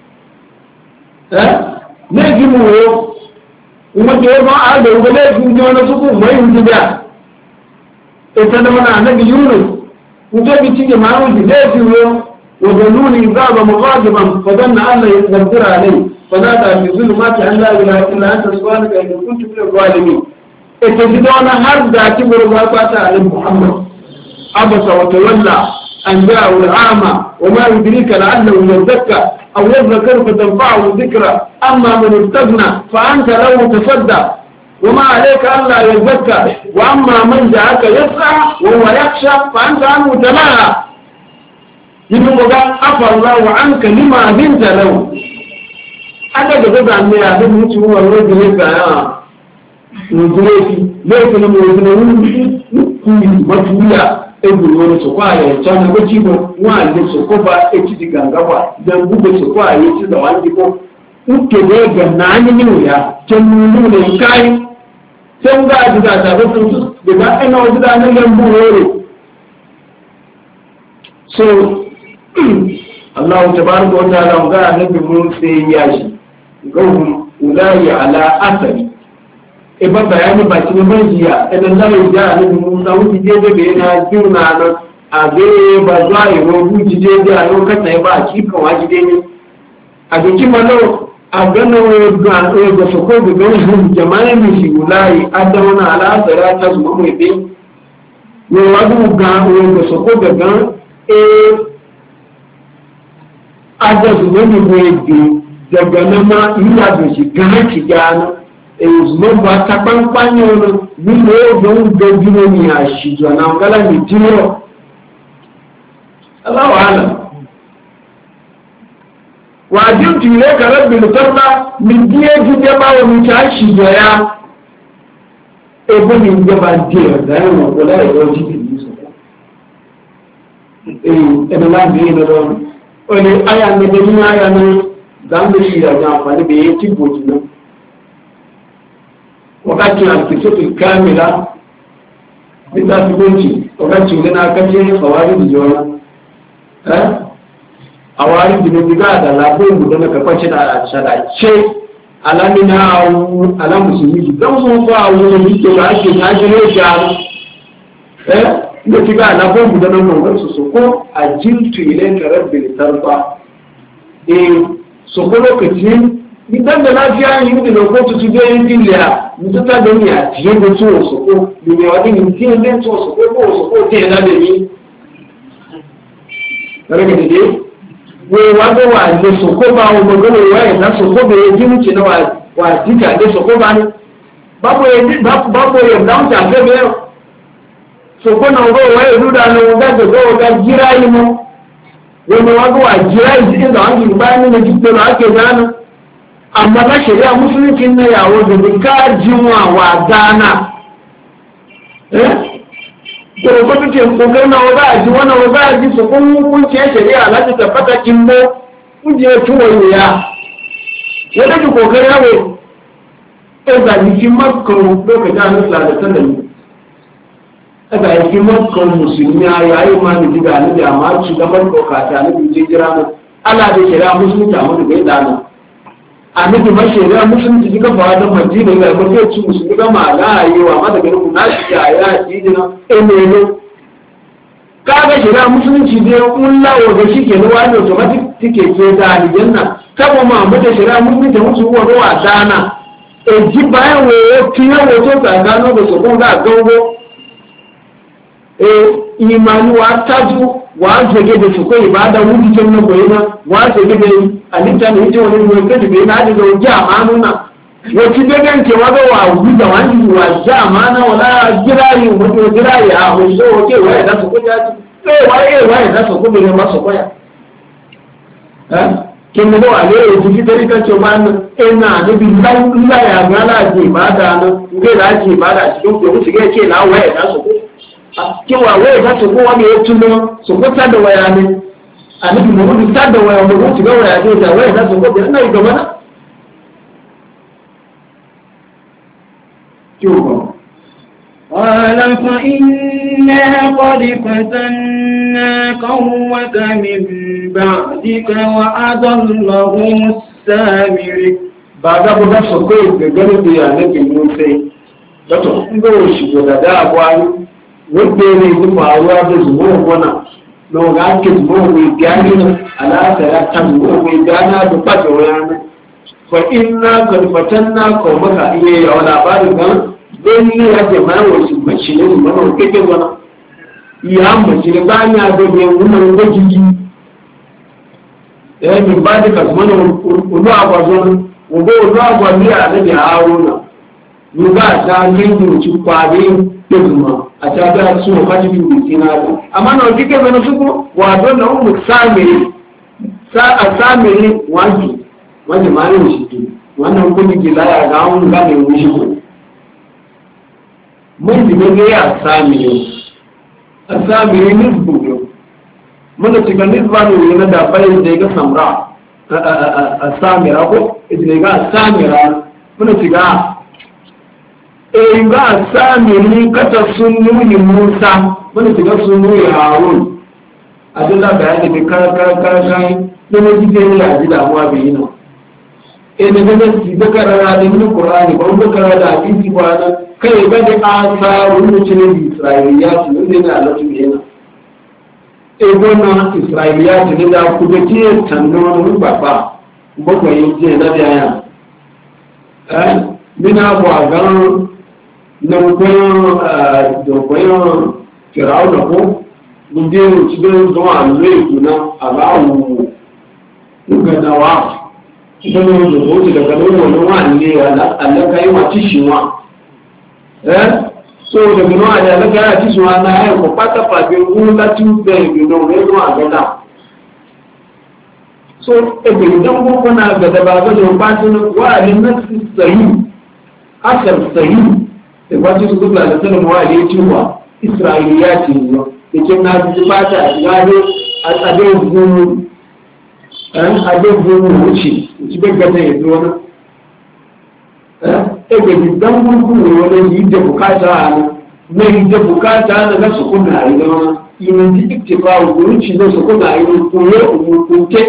S2: eh ne ji mu yo umma de ba a da u le ju no no so ku mai uji da e ta da mana annabi Yunus وجابي تيجي معاه جداتي وظنوني ذهب مغاضبا فظن ان لا يقدر عليه فنادى في ظلمات ان لا اله الا انت سبحانك اني كنت من الظالمين اتجدون هرد اعتبر ما على محمد عبس وتولى ان جاءه الاعمى وما يدريك لعله يزكى او يذكر فتنفعه الذكرى اما من استغنى فانت له تصدى وما عليك ألا يزكى وأما من جاءك يسعى وهو يخشى فأنت عنه تلاها يقول عفى الله عنك لما أذنت له أنا جزء عن ما أذنت هو الرجل لك نزلتي ليس لم يزنون مطوية ebu wani sokwa ya chana ko chibo wani sokoba eti gangaba dan bube sokwa ya ci da wani ko uke ga nani ni ya tanu ne kai sai ga ji da ta ba su da ba ina wasu da nan yan buwore so Allah tabaraka wa ta'ala ga annabi mun sai ya shi gahum ulai ala asari e ba bayani ba cikin banjiya idan zai ja annabi mun sa wuce je da yana juna nan a ga ba zai ro wuce je da yau ka sai ba ki kan waji dai ne a cikin malo a ganin ga soko da ganin jama'a mai shi wulayi adawana al'adara ta zuwa mai bi ne wadu ga ga soko da gan e adazu ne mai bi daga nama ina da shi gana ki gana e zuwa ba ta kpankpanyo na nile don gajino ni a shi zuwa na ngala ni tiro Allah wa ala wajibtu ilayka rabbi litarda min diye jide ba wa mi ta shi doya e bo ni ngaba diye da yo ko la yo jide ni so e e na la diye no do o ni aya ne de ni aya ne zambe shi da na fa ni be ti bo ti no wakati al-kitab kamila bisa tukunci wakati na kace khawarij jona eh awari diga da labin da naka kwace da shada ce alamina awu alamu su yi dan so ko awu ne yake da ake na jiro ja eh ne diga labin da nan ko su ko ajiltu ilayka rabbi tarfa eh so ko lokacin idan da lafiya yi da ko tutu da yin diliya mutu ta da ni a tiye da so so ko ni wa din tiye da so so ko so ko te na da ni kare da dai we wa ga wa ne so ko ba o go wa ya na so ko be ji mu ci na wa wa dika da so ko ba ni babu ya babu ya da ta fe be so ko na go wa ya duda no ga da go ga jirayi mu we ma wa ga wa jirayi din da an yi ba ni ne jiddo na ake gano amma ba shari'a musulunci na yawo da duka jinwa wa dana eh ko ko tuke ko kana wa ba ji wannan wa ba ji su kun hukunci shari'a la ta tabbata kin mu kuje tuwo ya ya da kokari yawo e ba ni kin makko ko ka da Allah da sallallahu e ba kin makko musulmi ya yi ma ni diga ni da ma ci gaban ko ka ta ni je jira mu Allah da shari'a musulunci amma da bai dana annabi mashari'a musulunci duka ba da madina ga ba sai ci musulmi ga mala yi wa ma daga ku na shi ya ya ji dina emelo kaga shari'a musulunci dai kun lawo da shi ke ruwa ne automatic tike ke da aljanna kaba ma mu da shari'a musulunci musu ruwa ruwa dana e ji bayan wo kiyo wo to ka gano da su kun ga gawo e imani wa taju wa zage da su ko ibada wuri janna boyina wa zage da alita ne ita wani mai kaji bai na da zauji amanuna wacce da ganke wa wa guda wani wa ja amana wala jirayi wato jirayi a wani so wace waya da su kuja sai waye waye da su kuma ne masu koya eh kin da wa ne ji fitari kan ce man ina da billahi la ya gala ji ibada no ngai da ji ibada cikin ko wuce ga ce na waye da su ko cewa waye da su ko wani ya tuno su kuta da waya ne annabi Muhammad ta da waya mu ci ga waya ce da waya da su ko ina yi gaba na kiwo
S1: قال فإنا قد فتنا قومك من بعدك وأضلهم السامري
S2: بعد أبو نفسه كويس بجانب يا نبي موسى لكن نقول شيء ولا أبواني وبيني يبقى أولاد زمور ونا لو قال كزمور ويجاني على ثلاثة زمور ويجانا بقدر ويانا فإنا قد فتنا قومك إيه ولا بارك don yi ya ce ma wasu mace ne mana kake wana ya mace ne ba ni a da ne wannan da jiji eh mi ba da kasu mana ulu agwazon ugo ulu agwazi a da ya haruna ni ba ta kin ci kwade da zuma a ta da su ka ji bi sina da amma na kike mana su ko wa don na mu samiri sa a samiri wani wani ma ne shi wannan kuma ki la ya ga mun ga ne mu shi ko mun ji ne ya sami a sami ne nisbu yau muna cikin nisba ne yana da bayan da ya ga samra a samira ko ita ne ga samira muna ciga e ga sami ne kata sun nuni musa muna ciga sun nuni harun a duk da ya da kar kar kar kai da ne ji ne ya ji damuwa bai yi na e ne ga ji da karara da ni qur'ani ba ko karara da hadisi ba na kai ba da asaru mutumin isra'iliya su ne da alatu yana e gona isra'iliya su ne da ku da ke tannon baba bakwai je na da yana eh mina bu agan nan koyo da koyo fir'auna ko mun je ci da zuwa ne kuna alawu ga dawa idan mun zo ko daga nan wannan ne Allah kai wa tishiwa eh so da gino a yana ga ya ci suwa na ya ko pata pa be wu la tu be gino ne ko a gada so e be dan ko na ga da ba ga do pa tun wa ni nafsi sahi asal sahi e ba ci su da da mu wa ne ci wa isra'iliyati ne ke na ji pata ya do a ade gunu an ade gunu wuci ci be ga da do ebe gidan gurguru wani yi da bukata na yi da bukata na su kuna yi zama yin ji iktifa gurinci na su kuna yi koyo umukunke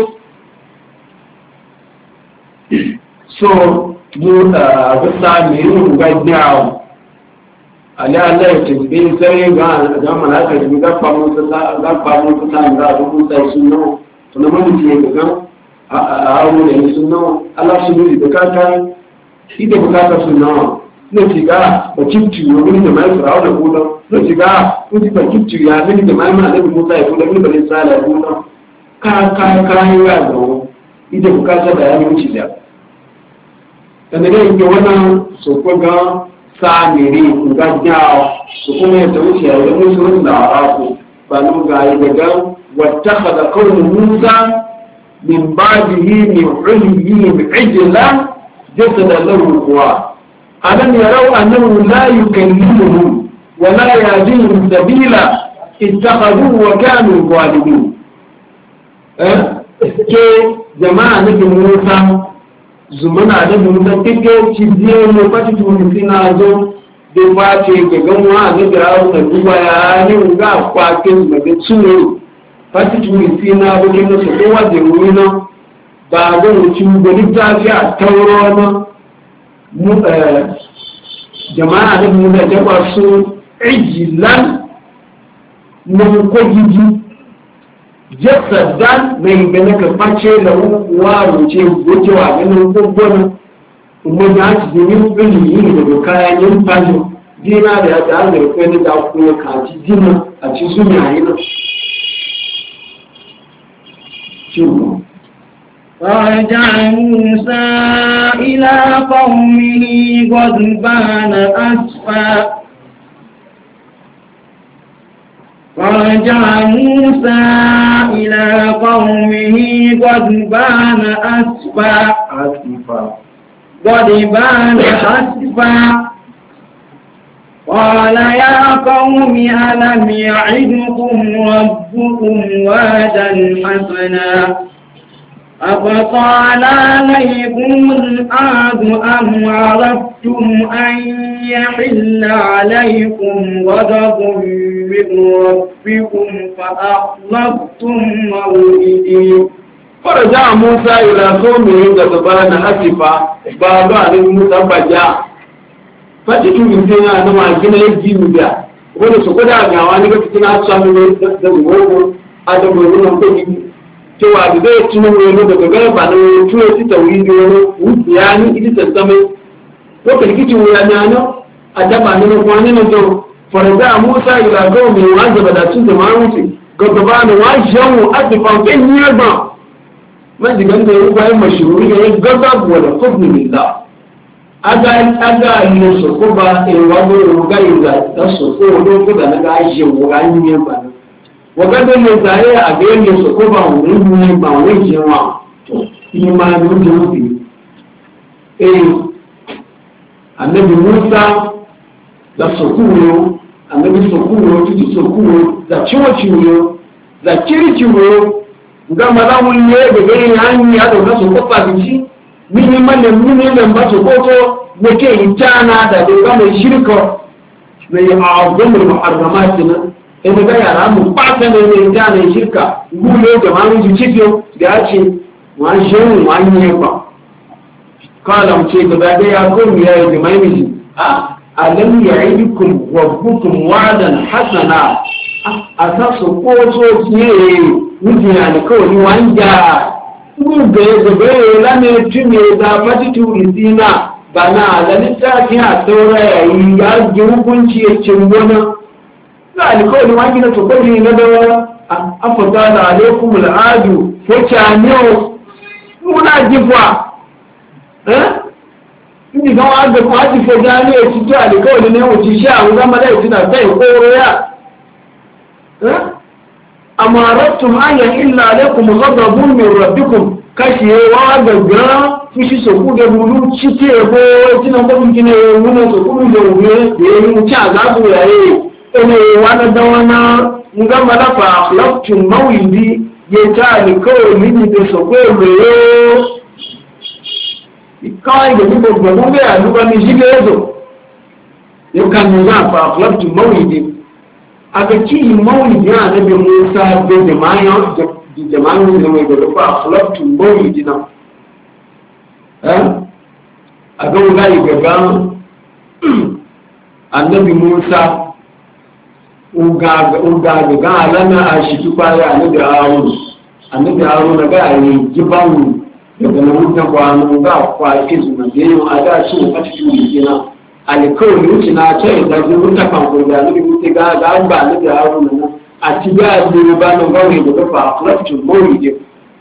S2: so mu da bisa mai yin gaggawa ali allah ya tambayi sai ga ga malaka da ga famu ta ga famu ta ta ga rubu sai sun no to na mun ji ga a wani suna Allah su ne bukata ita bukata suna na shiga ba kifci wa wani da mai firawa da kuda na shiga wani ba kifci ya zai da mai ma da musa ya kuda wani ba ne sala ya kuda ka ka ka yi ya ga ita bukata da ya wuce da sannan da yake wannan su ga samiri ga jawo su kuma ya wuce ya yi musu da arafu ba nu ga yi daga wattakhadha qawmu musa من بعده من عليهم عجلا جسدا له خوار ألم يروا أنه لا يكلمهم ولا يهديهم سبيلا اتخذوه وكانوا ظالمين ke jama'a na bin Musa zumana da Musa kike ci biyo ne fati tuni sina zo da ba ce ga ganwa da da da duba ya ne ga kwakin da tsuro fati tuni sina ba kin su kowa da wuri na ba ga mutum da littafi a tauro na mu jama'a da Musa da ba su ijilan mun ko gidi jasadan mai gane ka face da wa wuce wucewa ganin gwaggwani kuma ya ci domin ilimi daga kayan yin fashin dina da ya ta hanyar kwanye da kuma kaci dina a ci sun yayi nan
S1: فرجع موسى إلى قومه غضبان أسفا فرجع موسى إلى قومه غضبان أسفا غضبان أسفا قال يا قوم ألم يعدكم ربكم وعدا حسنا أفطال عليكم العهد أم عرفتم أن يحل عليكم غضب من ربكم فأخلفتم موعدي
S2: فرجع موسى إلى قومه غضبان أسفا بابا عليه موسى بجا فتشوف الدنيا أنا ما كنا يجي بيا wani su kuda ga wani ga cikin asami ne da gogo a da gogo ko gidi cewa da zai tuno wani daga garba na tuno ci tawhidi wani wuciya ni ita tsamme ko kalkici wuya ne ana a taba ne ko wani ne to farza Musa ila qaumi wajaba da tun da mawuci gaba ne wajen adfa kan yaba man digan da ya bayan mashhuri ne gaba wala khufni billah aga aga ne so ko ba e wado ruga yuga da so ko do ko da naga aje wuga ni ba waga da ne zai a ga ne so ko ba wuri ne ba wai jewa to ni ma du du eh annabi Musa da sokuro annabi sokuro tuti sokuro da ciwo ciwo da kiri ciwo ga malamun ne da gani hanyi ya dauka su kofa bici mini malle mini lamba su koto yake itana da daga mai shirka mai a'zamul muharramat nan idan ga yara mu fata ne ne itana shirka gule da manu ji cikin da ya ce wa shehu wa ne ba kala mu ce gaba da ya kun ya yi mai miji a alam ya'idukum rabbukum wa'dan hasana asasu ko so ne mutiya ne kawai wanda mun ga gaba la ne tume da fatitu isina bana da littafin a saura yayi ya ji hukunci ya cin gona na alkawari wani na tukuri na da afirka da alaikum al'adu ko caniyo muna jifa eh inda ga wanda ko haji ko jani ya ci to alkawari ne wuce shi a wurin mala ya tuna sai koro ya eh amarattum an ya illa alaikum ghadabun min rabbikum kashi wa gaggara fushi so ku da bulu cike ko tina ko kine mun so ku da wuri da yin ci azabu yayi ene wana da wana nga malafa akhlaqtum mawidi yeta ni ko mini de so ko leyo ikai de ko gbogbo be aluba ni jigezo yo kan ni za fa akhlaqtum mawidi aka ci mawidi ya da bi Musa da jama'a da jama'a ne mai da fa akhlaqtum mawidi na a ga wulayi gaga annabi Musa uga gaga alana a shi tukwaya annabi Harun annabi haruna ga yi giban daga nan wutan kwano ga kwa izu na biyu a da shi a cikin gina alkawari wuce na ce da zai wuta kan kurga annabi wuce ga ga ba annabi haruna na a ci ga da ba nan gaure da kafa lafcin mawlidi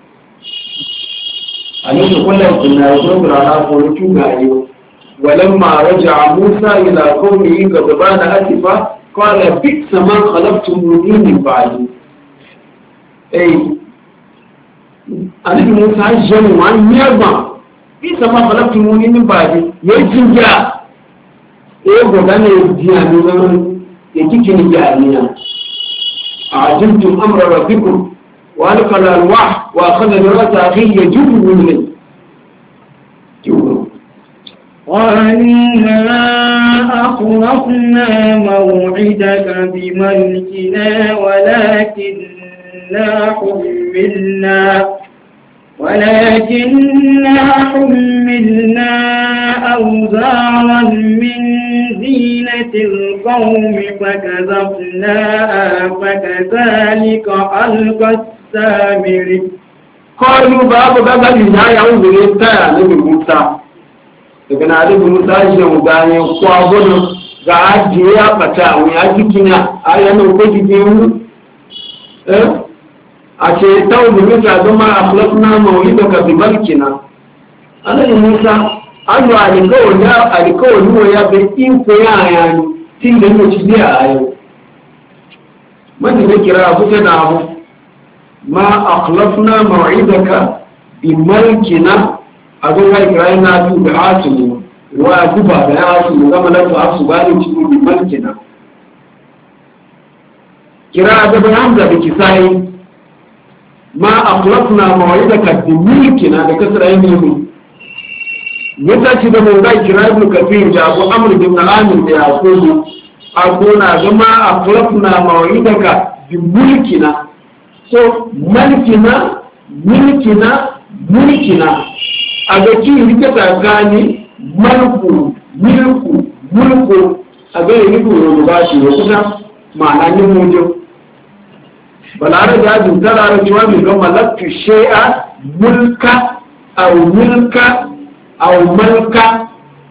S2: annabi kullum inna yusra ala qulubi gayi ولما رجع موسى إلى قومه غضبان آسفا قال بئس ما خلفتموني من بعدي أي أنا موسى جمع نيابا بئس ما خلفتموني من بعدي يجنجا إيه غدان يدياني يكيكني جانيا أعجبتم أمر ربكم وألقى الألواح وأخذ برأس أخيه يجوب منه
S1: قالوا ما أخلفنا موعدك بملكنا ولكننا حملنا ولكننا حملنا أوزارا من زينة القوم فكذبناها فكذلك ألقى السامري
S2: قالوا بابا بابا لنا يعود للتايا نبي موسى daga na da musa shi mu gane kwagunan ga ajiye ya fata mu ya jikina a yanar ko jikin a ce tau da muka zama a flafna mawuyi da ka bi malkina ana yi musa an yi alikawar yiwa ya bai iko ya yani tin da yau ci biya a yau mani da kira abu ta damu ma a flafna mawuyi da ka bi malkina abin haikira na duba asimu wa duba da ya asimu zama lafi asu ba ne cikin biman kina kira da bayan da kisayi ma akhlafna mawa'idaka bi mulkina da kasra yin mu yata ci da mun ga kira ibn kafir da abu amr ibn amir da yaqubu akuna zama akhlafna mawa'idaka bi mulkina so mulkina mulkina mulkina a ga ki rike tsakani mulku mulku mulku a ga yi ko ba shi kusa ma'ana yin mujo balare da jin tarara cewa mai ga malaktu shay'a mulka aw mulka aw malka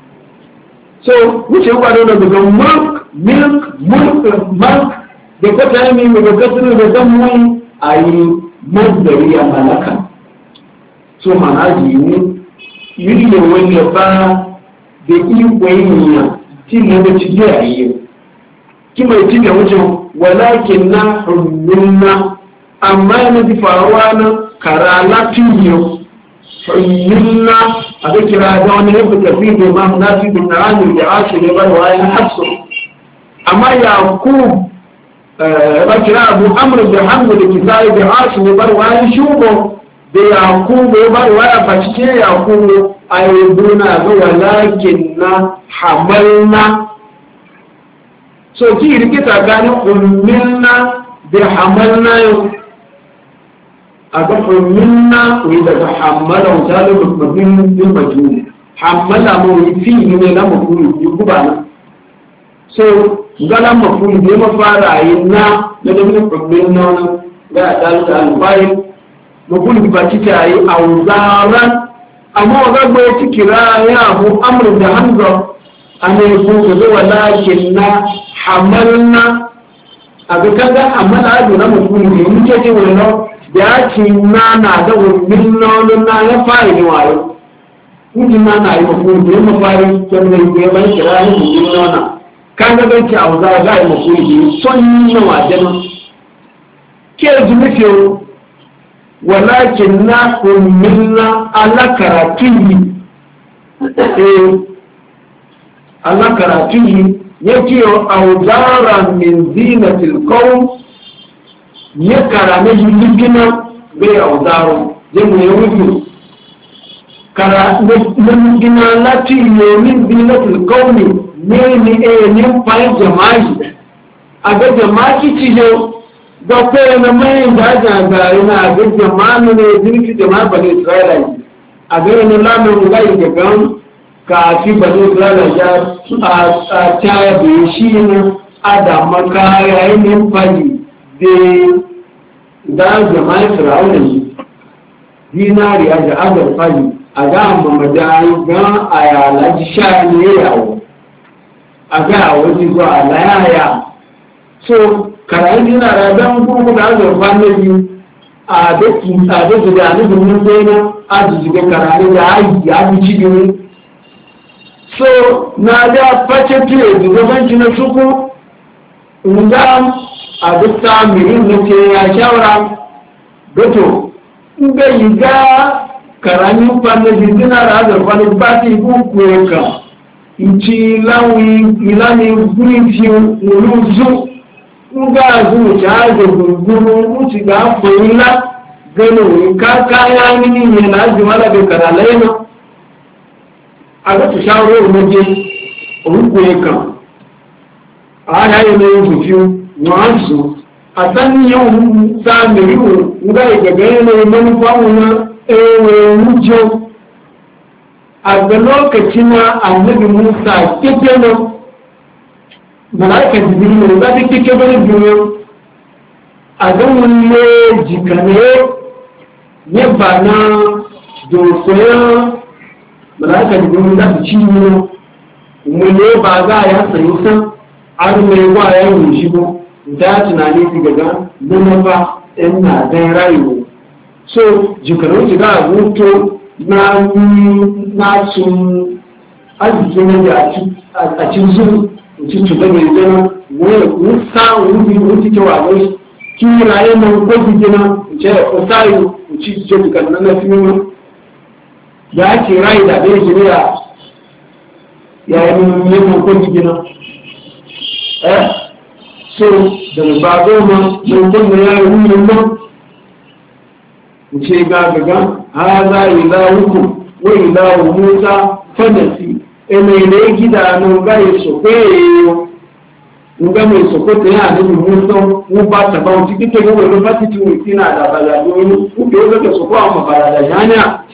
S2: so wuce kwado da daga mulk milk mulk mulk da kata yi mai ga kasar da zan mun ayi mazdari a malaka so ma'ana ji ne yiri ne wanda ba da iko yin ya tin da ci da yi ki mai ci da wucin walakin na hullunna amma yana ji faruwa na karala fiye hullunna a da kira da wani yafi tafi da ma na fi bin rani da ashe ne bar wayan hafsu amma yakub ba kira abu amr da hamdu da kisai da ashe ne bar wayan shugo da yakubu ya bar waya ba cike yakubu ayyubuna ga walakin na hamalna so ki rike tsakanin ummilna da hamalna yau a ga ummilna wai daga hamala misali mutumin bin majini hamala mu yi fi ne na mafuru yi kuba na so gana mafuru ne mafara yi na na da bin ummilna na ga dalilin albayin mafuru ba ci ta yi auzaran amma wa gba ya ci kira ya abu amur da hamza a ne ko ga zuwa lakin na hamalna a ga kaga hamala ado na mafuru ne mun ce ce wannan da ci na na da wannan nan na ya fara ni wayo kun na na yi mafuru ne mafari kan da ya ban kira ne mun nan kan ga ganci auza ga yi mafuru ne son yi na wajen ke zuwa walakin na ummilna ala karatihi eh ala karatihi yake awzaran min zinatil qawm ya karame ligina be awzaru jemu yuju kara ligina lati min zinatil qawm ne ni e ni pai jama'i aga jama'i cijo doktor na mai daja ga ina ga jama'an ne dinki jama'a bani Isra'ila a ga ne lamun ga yi gan ka fi bani Isra'ila ya a ta da shi ne adama ka yayin fadi da da jama'a Isra'ila zinariya da azurfa ne a ga mamadayi ga a yalaji sha ne yawo a ga wajen zuwa alayaya so karayin dinara don kuma da azurfa ne biyu a daki a daki da nufin mun zai na ajiye karayin da ayi ya fi cikin so na da face tuye da zamanci na suku nga a duk samirin na ce ya shawara gato in ga yi ga karamin fannin zina da azurfa ne ba ta yi kuku ka ici ilani guri fi oluzu nga zu ta da gurguru uci ga foyila gano ka kaya ni ne na jimala da karalai na a ga ta shawara waje kuku ka a yayin da yin fufi wanzu a san yau samirin nga ga yanayin manufa wuna ewe wujo a ga lokacin na annabi musa kike nan malaika jibiru da ta kike bane biyu a ga wunne jikane ne ba na dosoya malaika jibiru da ta ci ne wunne ba za ya sayi san an mai wa ya yi shi ko ta tunani daga nan ba in na dan rayuwa so jikarun shiga a hoto na na sun arziki na da a cin su ci tuba mai zana wani wusa wani wuce kewa wani kirayen nan ko gina ce ko sayu ci ce dukkan nan na fiye ya ce rai da bai shi ne ya yi mun ko gina eh so da ba goma mutum da ya yi wuyin nan ce ga gaga haza ilahuku wa ilahu musa fadasi ene ne gida no ga yeso kweyo nga mai sokoto ya da musa mu ba ta ba wuti kike ga wani fati ti wuti na da bala doyi ku ke ga soko amma bala da janya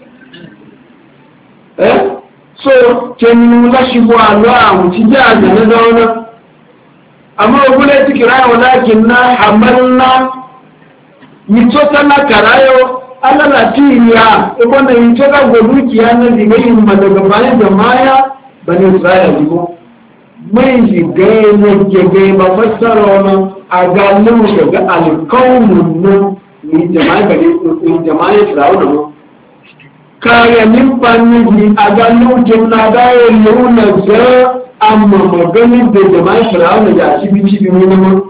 S2: eh so ken la shi bo Allah mu ci ja da na zauna amma gure tikira walakin na hamalna mitota na karayo alala tiya ibona mitota godukiya na digayin madaga bayan jama'a bani Isra'ila digo mai jigai na jigai ba fassara wannan a ganin daga alkaunin nan ni jama'a bani ni jama'a Isra'ila no kaya min fanni ni a ganin jama'a da nuna za amma maganin da jama'a Isra'ila da cibi cibi ne mun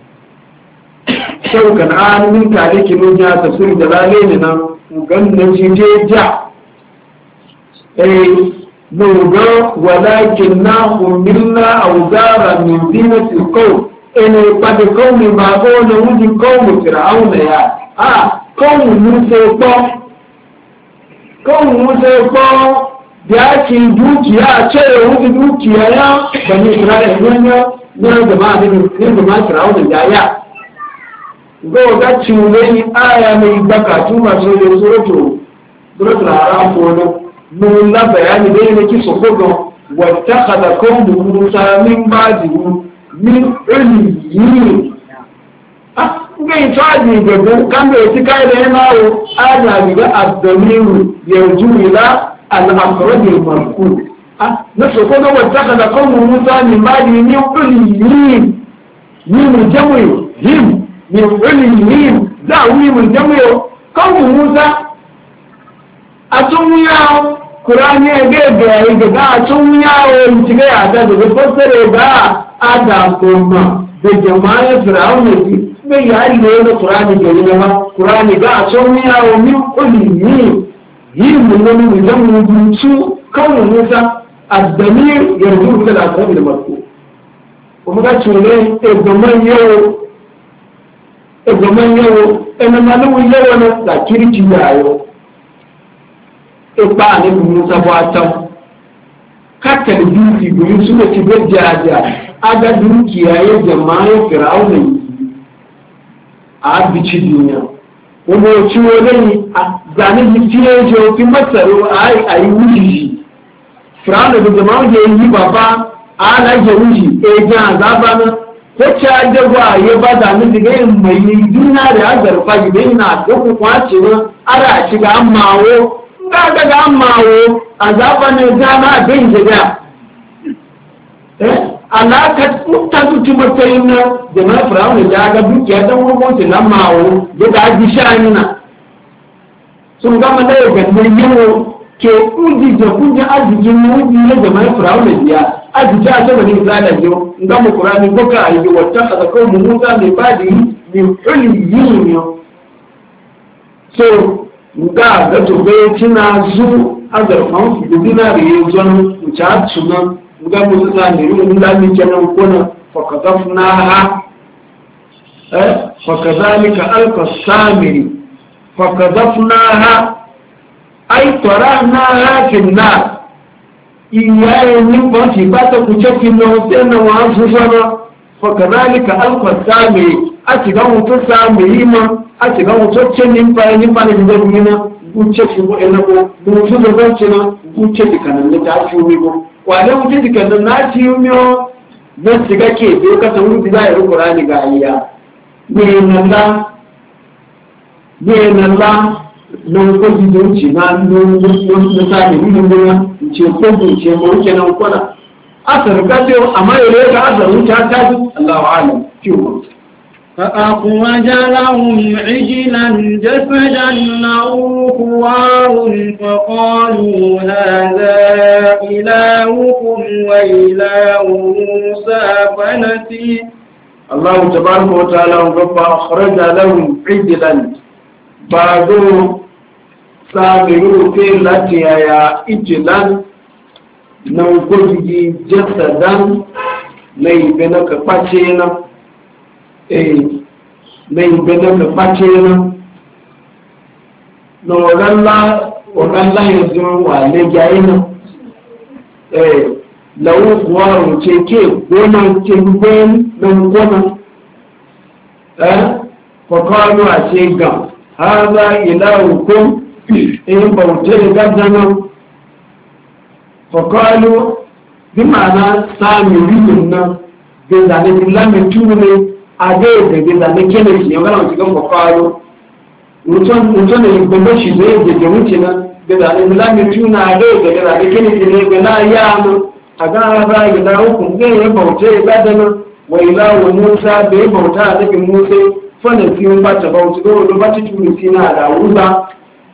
S2: shau kan an min tare ki mun ja tafsir da lalene nan gannan shi je ja eh no ga walakin na umilna awzara min zinati qaw ene pade qaw mi ba go na wuji qaw fir'auna ya ah qaw musa ko qaw musa ko da ki dukiya ce wuji dukiya ya bani isra'ila ne na jama'a ne ne jama'a fir'auna da ya go ga cule aya mai bakatu masu da suratu suratu haram ko mun la bayani dai ne ki so ko wattakhadha qawmu musa min ba'dihi min uliyyin ah ngai taji da go kan da yake kai da nawo ana biga ad-damiru yarju ila al-aqrab al-marqud ah na so ko wattakhadha qawmu musa min ba'dihi min uliyyin min jam'i him min uliyyin da'wi min jam'i qawmu musa atun yawo Kurani ebe gari daga a tun yawon shiga yada daga fassare ga ada kuma da jama'ar firawuna ki mai yari ne na Kurani gari na ma Kurani ga a tun yawon min ulimi yi mulmuni mu zan mutu kawai musa addamir yanzu da lafiya da marko kuma ga cune egaman yawo egaman yawo ena malumin yawo na da kirki yayo ipa ne musa bwatan kaka da duki gurin suka ci gajjaja aga dukiya ya jama'a fir'auna a bici duniya wanda ci wani a zanen jikiya je fi masaro ai ai wuji fir'auna da jama'a ya yi baba ala je wuji e ja azaba na wacce adagwa ya ba da mu diga yin mai duna da azarfa gidan na duk kwace ne ara ci ga mawo ga ga ga mawo azaba ne zama bin jiga eh alaka ta tuti matsayin na jama'a firawun da ga dukiya dan gwamnati na mawo da ga ji shani na sun gama da ga yawo ke uji da kunja arzikin mu ne jama'a firawun da biya aji ta ta bani isra'ila yau nga mu qur'ani boka ayi wata kaza ko mu musa mai badi min uliyin yo so nga ga to be tina zu azar fan fi dina re zon mu cha tuna nga mu sa ne ru nga mi kenan kona fa kadafnaha eh fa kadhalika alqa samiri fa kadafnaha ay tarahnaha fi an-nar iyaye nípa ti bá tó kú jẹ́ kí lọ tẹ́nà wọn á fún sọ́nà fọkànlálìkà alfàtàmì àti gáwọn tó sàmì yìí mọ́ àti gáwọn tó tẹ́ nípa ẹni nípa ní ìgbẹ́ mi náà gúnchẹ́ fi mọ́ ẹnàkó gbogbo tó lọ́gbọ́n tí náà gúnchẹ́ ti kànáà ní ta fi omi bọ́ wà ní gúnchẹ́ ti kànáà náà ti omi ọ́ bẹ́ẹ̀ ti gákè bí ó kásán wọ́n ti dá ẹ̀rọ kọ̀ọ̀rọ̀ ní gàáyà ní ẹ̀nàlá ní ẹ̀nàlá nan kwaji don ci na na sami hidin duniya ce kwaji ce ma wuce nan kwana asar ka ce amma yau ga asar wuce ta ji Allahu alam ciwo
S1: فأخرج لهم عجلا جسدا له خوار فقالوا هذا إلهكم وإله موسى فنسي
S2: الله تبارك وتعالى فأخرج لهم عجلا بعضهم samiru fi lati ya ijilan na gwaji jasadan na ibe na ka kpace na eh na ibe na ka kpace na na wakalla yanzu wa legiyayi na eh lawu kuwa wuce ke gona ke gwen nan gona eh kwakwalu a ce ga haza ilahukum in bautar gazanan fakalu bi ma'ana sami rikin nan bai zane bilamin tune a dai da bai zane kene shi yau gana cikin fakalu mutum da yin gbogbo shi zai da wuce nan bai zane bilamin tune a dai da bai zane kene shi ne bai na yamu a gana ba yi na hukun zai yi bautar gazanan wa ilawo musa bai bauta a cikin musa fana fiye ba ta bauta ga wani ba ta tuni sina da wuza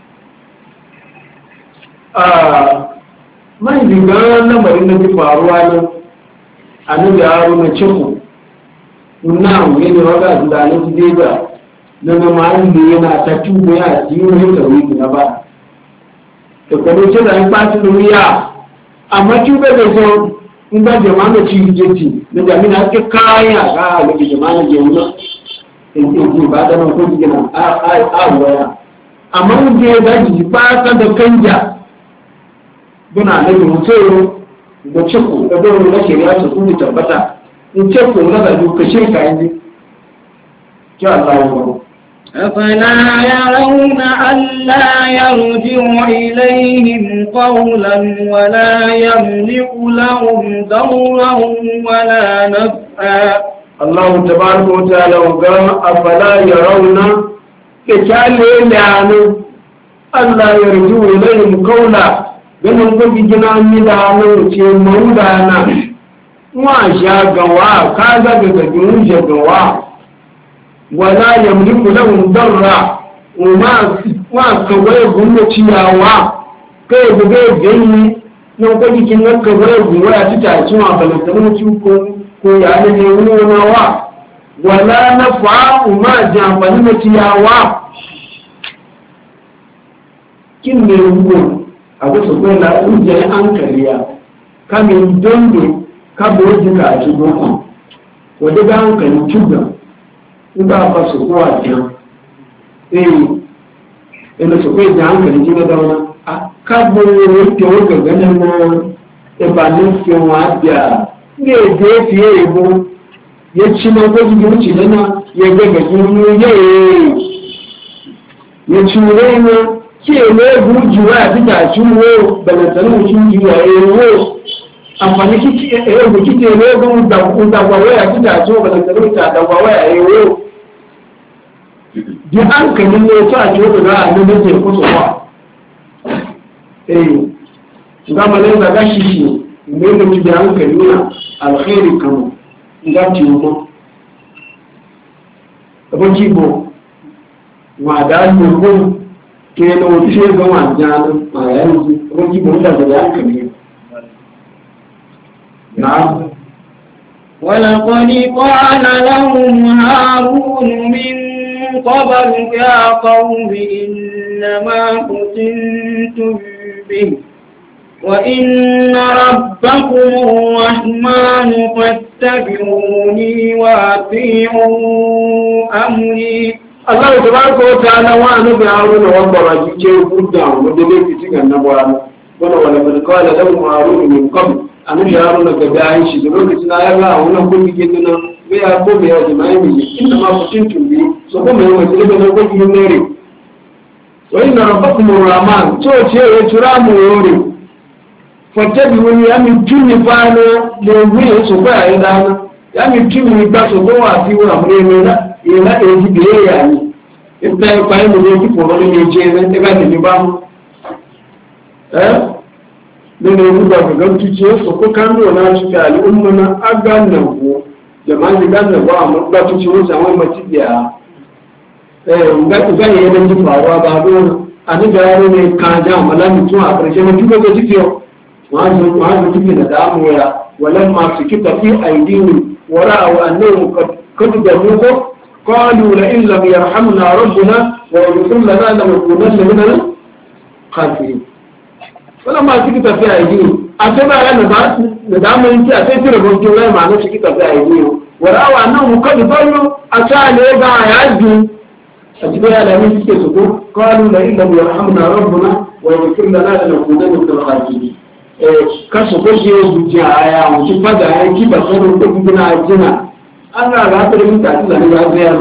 S2: mai jigar lamarin da ke faruwa nan a nan da yaro na cinku na wuri ne waga da na su dega na na ma'an da yana ta tubo ya ji wani da wuri na ba da kwado ce da an ɓaci da wuya amma tuba da zo in ba jama'a da ci jeji na jami'a ake kaya ga alaƙi jama'a da wuna in ji ba da nan ko jigina a waya amma mun je da ji ba ta da kanja buna da mutsoro da ciko da dole na shari'a su kuma tabbata in ce ko na da duka shirka yanzu ki Allah ya
S1: أفلا يرون ألا يرجع إليهم قولا ولا يملك لهم ضرا ولا نفعا
S2: الله تبارك وتعالى قال أفلا يرون كتال لعنه ألا يرجع إليهم قولا ganin gobi gina mida nan ce maudana wa sha gawa ka ga daga ginin gawa wala yamliku lahum darra uma wa kawai gunno ciyawa kai da ga gani nan gobi gina kawai gunwa ya tita ciwa balantana mu ko ko ya ne ne wa wala nafa uma jamfani da ciyawa kin ne ruwa a kusa kwai na ƙungiyar an kariya kamin dondo kabo jika a cikin wadda ga hankali tuga in ba ba su kowa jiya eh ina su kwai da hankali jina da wani a kabo yake wata ganin na ibanin fiyewa da ne da ya fiye yabo ya ci na gwaji wuce dana ya gaga jini ya ya ci wuri na ke ne bujuwa a fita cin wo balantana mutum jiwa ya wo amfani kiki eh ko kike ne ga da da waya kita so ba da ta da waya eh wo di an kan ne ta ce ko da an ne ce ko so ba eh ga malen da gashi shi ne da ki da an kan ne alkhairi kan ga ti mo ko ki bo wa da ne ko ke no ce ga wa jana ma yanzu ko ki bo da da an kan ne نعم
S1: ولقد قال لهم هارون من قبل يا قوم إنما فتنتم به وإن ربكم الرحمن فاتبعوني وأطيعوا أمري
S2: الله تبارك وتعالى وأنا بهارون وبرجي كيف بدأ ودليل في النبوة ولقد قال لهم هارون من قبل annabi ya nuna ga bayan shi da lokacin ya ga a wannan kulli ke tuna bai ya ko bai ya jama'i ne inda ma kucin tumbi so ko mai wata da na ko yin mere wa inna rabbakum arrahman to ce ya tura mu yore fatabi wani ya min tunni fana da wuya so ba ya dana ya min tunni ba so ko wa fi wa mu ne na ina da ji biye ya ni in ta yi bayan mu ne ki foro ne je ne ta ga ni ba mu eh nínú ìrúgbà gbogbo títí ó sọ pé káńdò náà ti fi àlùmọ́ náà ágánàwó jẹ̀máàlì gánàwó àmọ́ gbá títí ó sàwọn ọmọ tí bìí à ǹgbà yẹn ló ti fàárọ̀ abàdó àníjà ẹ̀rọ ní kànjá àmàlámi tún àpẹẹrẹ ní gbogbo títí ọ wọ́n á lọ títí nàdá àmúra wọlé máa fi kíkọ sí àìdíwì wọ́rá àwọn àléhùn kọ́dùgbà lóko قالوا لئن لم يرحمنا ربنا ويغفر لنا لنكونن من الخاسرين فلما سكت في أيديهم أتبع لنا ندامة انت أتيت ربك الله معنى سكت في أيديهم ورأوا أنهم قد ضلوا أتى ليبع يعزي أتبع لنا سكت قالوا لئن لم يرحمنا ربنا ويغفر لنا لنكونن من الخاسرين kasu kwashe zuciya a yawon shi fada ya kiba sauran da guduna a jina an ga ga ta rinta ta zane ya zayar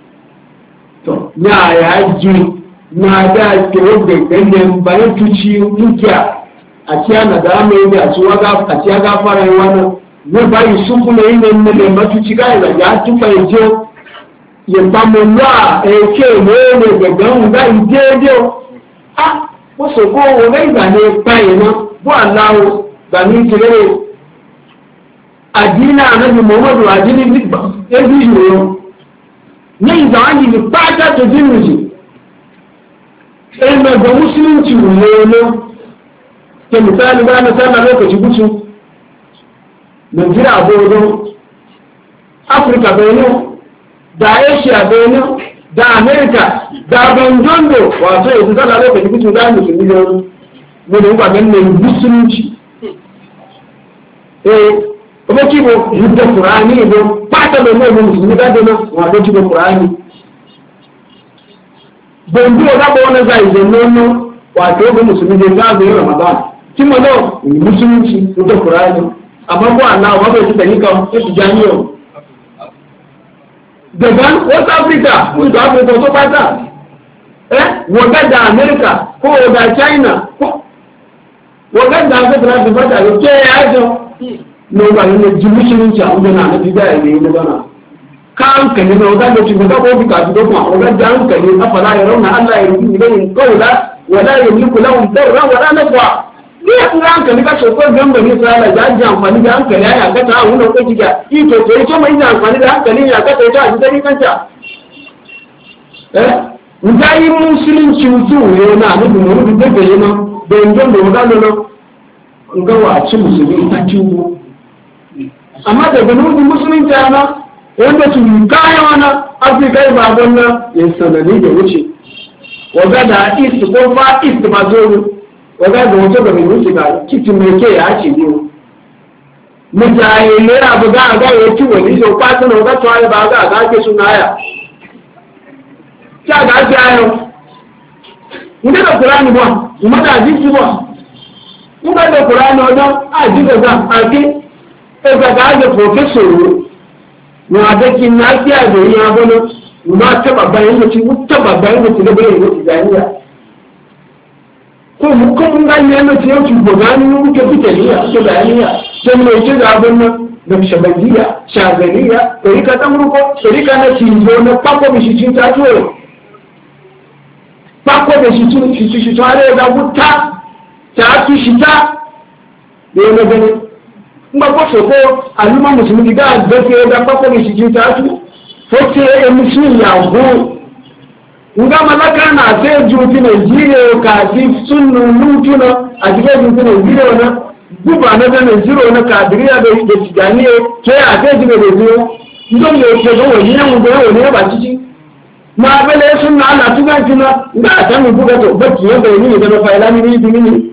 S2: to na ya ji na da ke wadda ganyen bayan tuci dukiya a ciya na da mai ne a ciya gafara yi wani ne bayi sun kula yi ne na lemba tuci ga ya ya tufa ya je ya bamu na eke ne ne gaggan ga ije a wasu ko wani ga ne bayi na bu allahu ga ni tirere adina anabi muhammadu adini ni ebi yo ni izanji ni pata to dinuji e me go musulunci wo ke misali ba na sallah lokaci gusu Nigeria abodo Africa beno da Asia beno da America da bandondo wato yanzu sallah lokaci gusu da musulmi ne ne ba ganin musulunci eh ọmọ kí mo yíjọ kùránì ìbò pátá lọ mọ́ ìmọ̀ mùsùlùmí dáadé náà wọ́n àbójú bọ kùránì gbòǹdú ọ̀dábọ̀ wọn ẹgbà ìjẹ lọ́nà wà tó gbé mùsùlùmí jẹ gáàbù ní Ramadan tí mo náà mùsùlùmí ti yíjọ kùránì àbábọ̀ àná àwọn ọmọ ìsìnkà yíká ó ti já ní ọ̀ gbẹ̀gbẹ́ West Africa fún ìjọ Africa tó pátá ẹ wọ́n gẹ́gà Amẹ́ríkà kó wọ́n gà China wọ́n gẹ́gà Africa láti pátá ló kẹ́ ẹ̀ ájọ n'oge anyị na-eji musulunci a ndị na-anagide anyị n'ebe na ka nkele na ọga dochi guda ko bi ka guda ko ọga ja nkele afala ya rauna Allah ya rubi ilayhi qawla wa la yamliku lahum darra wa la naf'a ni ya nkele ka so ko gamba ni sala ja ja amfani da hankali ya ka ta wannan ko kiga ito to ito mai da amfani da hankali ya ka ta ta ji dani kanta eh ndai musulunci mutu ne na nabi mu da da yana da inda da wadanda no ngawa ci musulmi ta ciwo amma daga nufin musulunci ana wanda su kaya wani afirka yi babon nan ya sanani da wuce waga da east ko fa east ba zoro waga da wato da mai wuce ga kiti mai ke ya ce ne mutaye ne abu ga ga ya ci wani so kwatu na waga tuwaye ba ga ga ke suna ya kya ga ake ayo inda da kurani ba kuma da jiki ba kuma da kurani wajen a jika za a ke ẹgbẹ́ gáàjẹ̀ pọ̀fẹ́sọ̀rọ̀ wọn àdẹ́kì náà sí àjò yìí agbọ́nà wọn máa tẹ́bàbá yẹn lọ́tí wọ́n tẹ́bàbá yẹn lọ́tí lọ́bẹ̀rẹ̀ yẹn lọ́tí dáníyà kó mú kó mú ká yẹn lọ́tí yẹn ti gbọ̀gá nínú wúkẹ́ pítẹ̀ níyà tó dáníyà sai mai ce da abin nan da shabagiya shagariya ɗarika ta murko ɗarika na cizo na kwakwa da shi cin ta tuwo kwakwa da shi cin shi shi tare da wuta ta tu shi ta da yana gani ba ko so ko al'umma musulmi da gafe da kwakwa da shi cin ta tu fote ya musulmi ya go nga malaka na sai juti Nigeria ka ji sunnu mutuna a cikin juti Nigeria na guba na da Nigeria na kadiriya da da tijaniye ke a sai jibe da zuwa ndon ne ke ga wani yan da wani ba cici ma bale sunna Allah tuga kina nga ta mu buga to baki yanda ni da fa ilani ni bi ni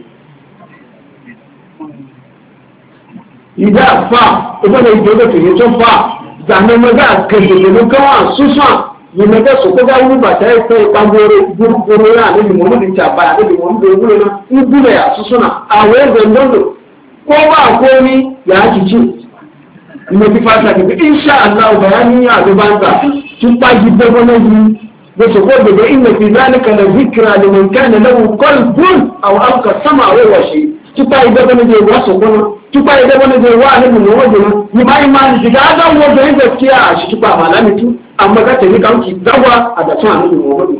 S2: ida fa ko da ido to yi to fa zanne maga kan da mu kawa susa yìnbọn sọ̀kọ́ wúlò bàtà ẹ̀fọ́ ìpàgbọ́rọ̀ gbogbo náà níbi mọ̀mọ́dé ti àbáyà níbi mọ̀mọ́dé wúlò náà ń gbúlẹ̀ àtúnṣe náà àwọn ẹgbẹ̀ lọ́dọ̀ kó bá kó ní yàá kìkì ìmọ̀ tí fásitì àgbẹ̀ insha Allah ọ̀bàyà ní àdúgbàǹgbà tí pàjì bẹ́gbọ́n náà yìí bó sọ̀kọ́ gbẹ̀gbẹ̀ ìmọ̀ tí zálìkà lè zikra lè mọ̀nkánà lẹ́wọ̀ kọ́lbùn àwọn àwùkà sámà àwọn wọ̀ṣẹ̀ tí pàjì bẹ́gbọ́n náà yìí wá sọ̀kọ́ náà tí pàjì bẹ́gbọ́n náà yìí wá níbi mọ̀mọ́dé náà yìí máa ń máa ń jìgá ádáwọ̀ bẹ̀rẹ̀ gaskiya a shi tupa malamitu amma ka tafi kanki dawa a da tun annabi Muhammad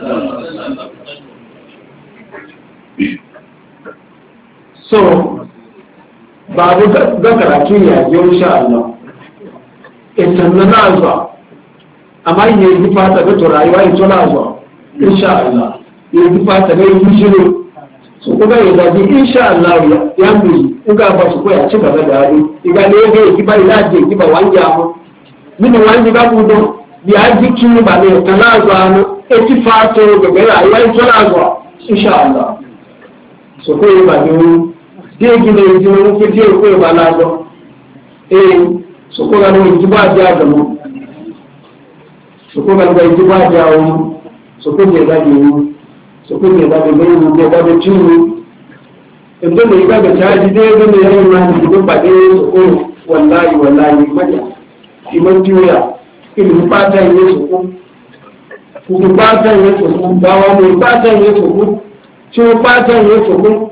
S2: so babu ga karatu ya yi insha Allah idan na zuwa amma yi fata da rayuwa ita na zuwa insha Allah yi fata da yi shiru so kuma ya zaji insha Allah ya miji in ga ba su koya ci gaba da hali iga ne ga yi ba ila je ki ba wanja mu min wanja ga ku don bi haji kin ba ne tanaza no eti fato ga ga rayuwa ita na zuwa insha Allah so ko ba ne je gi ne ji mu ko je ko ba na zo eh so ko ga no ji ba ja ga mu so ko ga ga ji ba ja mu so ko je ga ji so ko je ga ga mu je ga ga ci idan mai ga ga caji dai ga mai yayin ma da duk ba dai su ko wallahi wallahi maja iman tiya ilmi fata ne su ko ku fata ne su ko bawa mai fata ne su ko ci fata ne su ko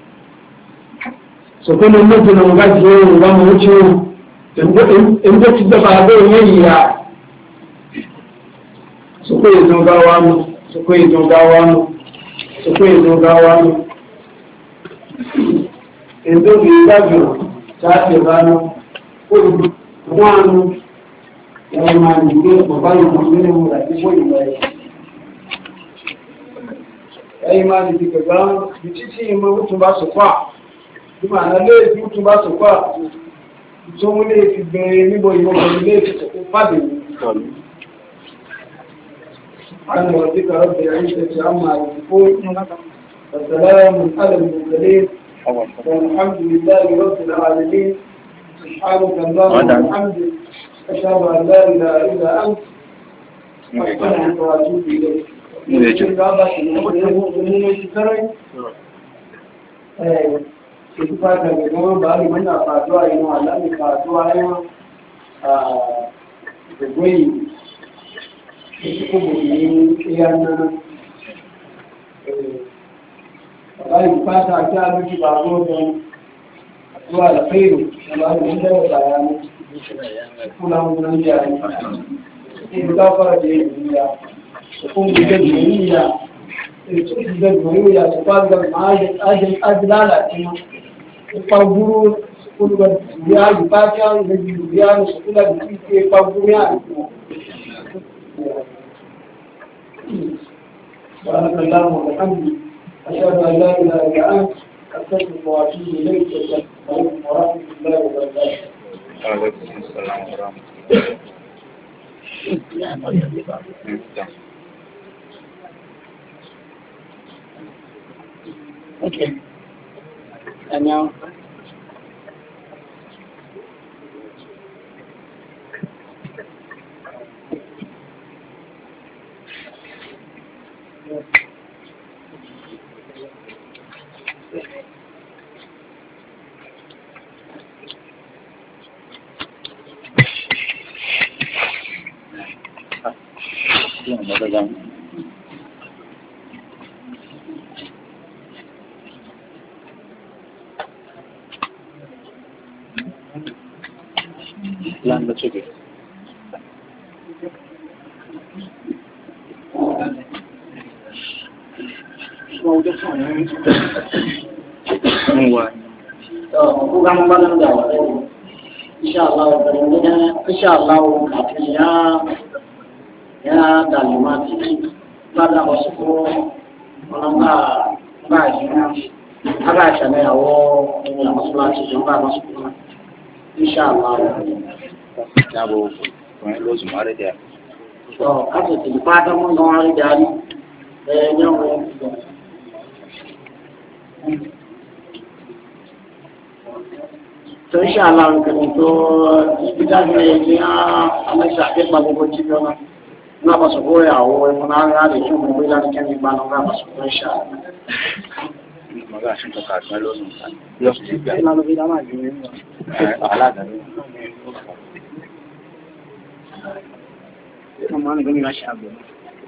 S2: so ko mun mutu nan ga je mu ga mu ci in da ci da ba ga yayi ya so ko yi gawa mu so ko yi gawa mu so ko yi gawa mu èdè ìdájọ́ sáàtì ìbánu olùwánu ẹ̀mà ìgbé bàbá ìmọ̀ nínú àdígbò ìgbà ẹ̀ ẹ̀yìnmá ìdí pẹ̀gbá ìtítí ìmọ̀ òtún bá sọ̀pá ìmọ̀ àlẹ́ ìdí òtún bá sọ̀pá tó mú lè fi bẹ̀rẹ̀ níbo ìwọ̀n ilé ìfẹ̀sọ̀kú pàdé عن ربك رب العزة عما يصفون وسلام على المرسلين والحمد لله رب العالمين سبحانك اللهم وبحمدك أشهد أن لا إله إلا أنت أستغفرك وأتوب إليك. Itu pada memang bagi mana fatwa ini alam fatwa yang berbeda. Itu kemudian yang baik pada acara di baru dan dua lekir dalam benda bayang pulang nanti ini berapa dia dia hukum dia dia itu dia dia sepadan aja aja aja cuma Pak Guru sekolah dia dibaca dia sekolah di Pak Gurunya Subhanallah wa bihamdihi أشهد أن لا إله إلا أنت أستغفرك وأتوب إليك السلام عليكم ورحمة الله وبركاته.
S3: وعليكم السلام ورحمة الله.
S1: Okay. And now.
S3: Plan da ciki.
S1: Kukan banan da insha Allah insha Allah kafin ya ya dalimati pada wasu ko wannan ba ba shi ana shane yawo ya masallaci don ba masu kuma insha Allah
S3: Ya bo wani lozu mare da.
S1: to kace ti fata mun ga wani dani eh yau to insha Allah kan to bidan ne ya amma shafe ba ko ci gaba na ba su goya wa mun an ga da shi mun bai da kan ba na ga ba su insha Allah
S3: Maga shi to ka san lozu. Lozu ci ga.
S1: ina da bidan ma ji
S3: Eh ala da.
S1: amma ne gani na shi abu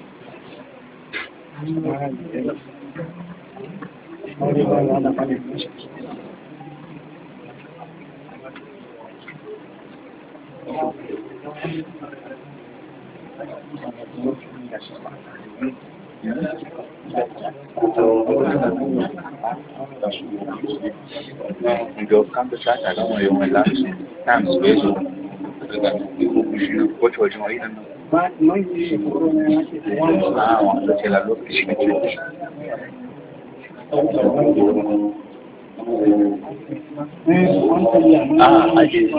S3: Yo cambio chat a gama yau mai lafi. Na mu bai zo. Daga wacce wajen wani nan.
S1: ba mai shi ko ne ya ce
S3: Ah, wanda ce la lokaci ne ke. Ah, aje.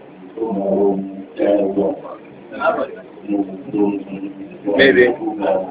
S3: Maybe.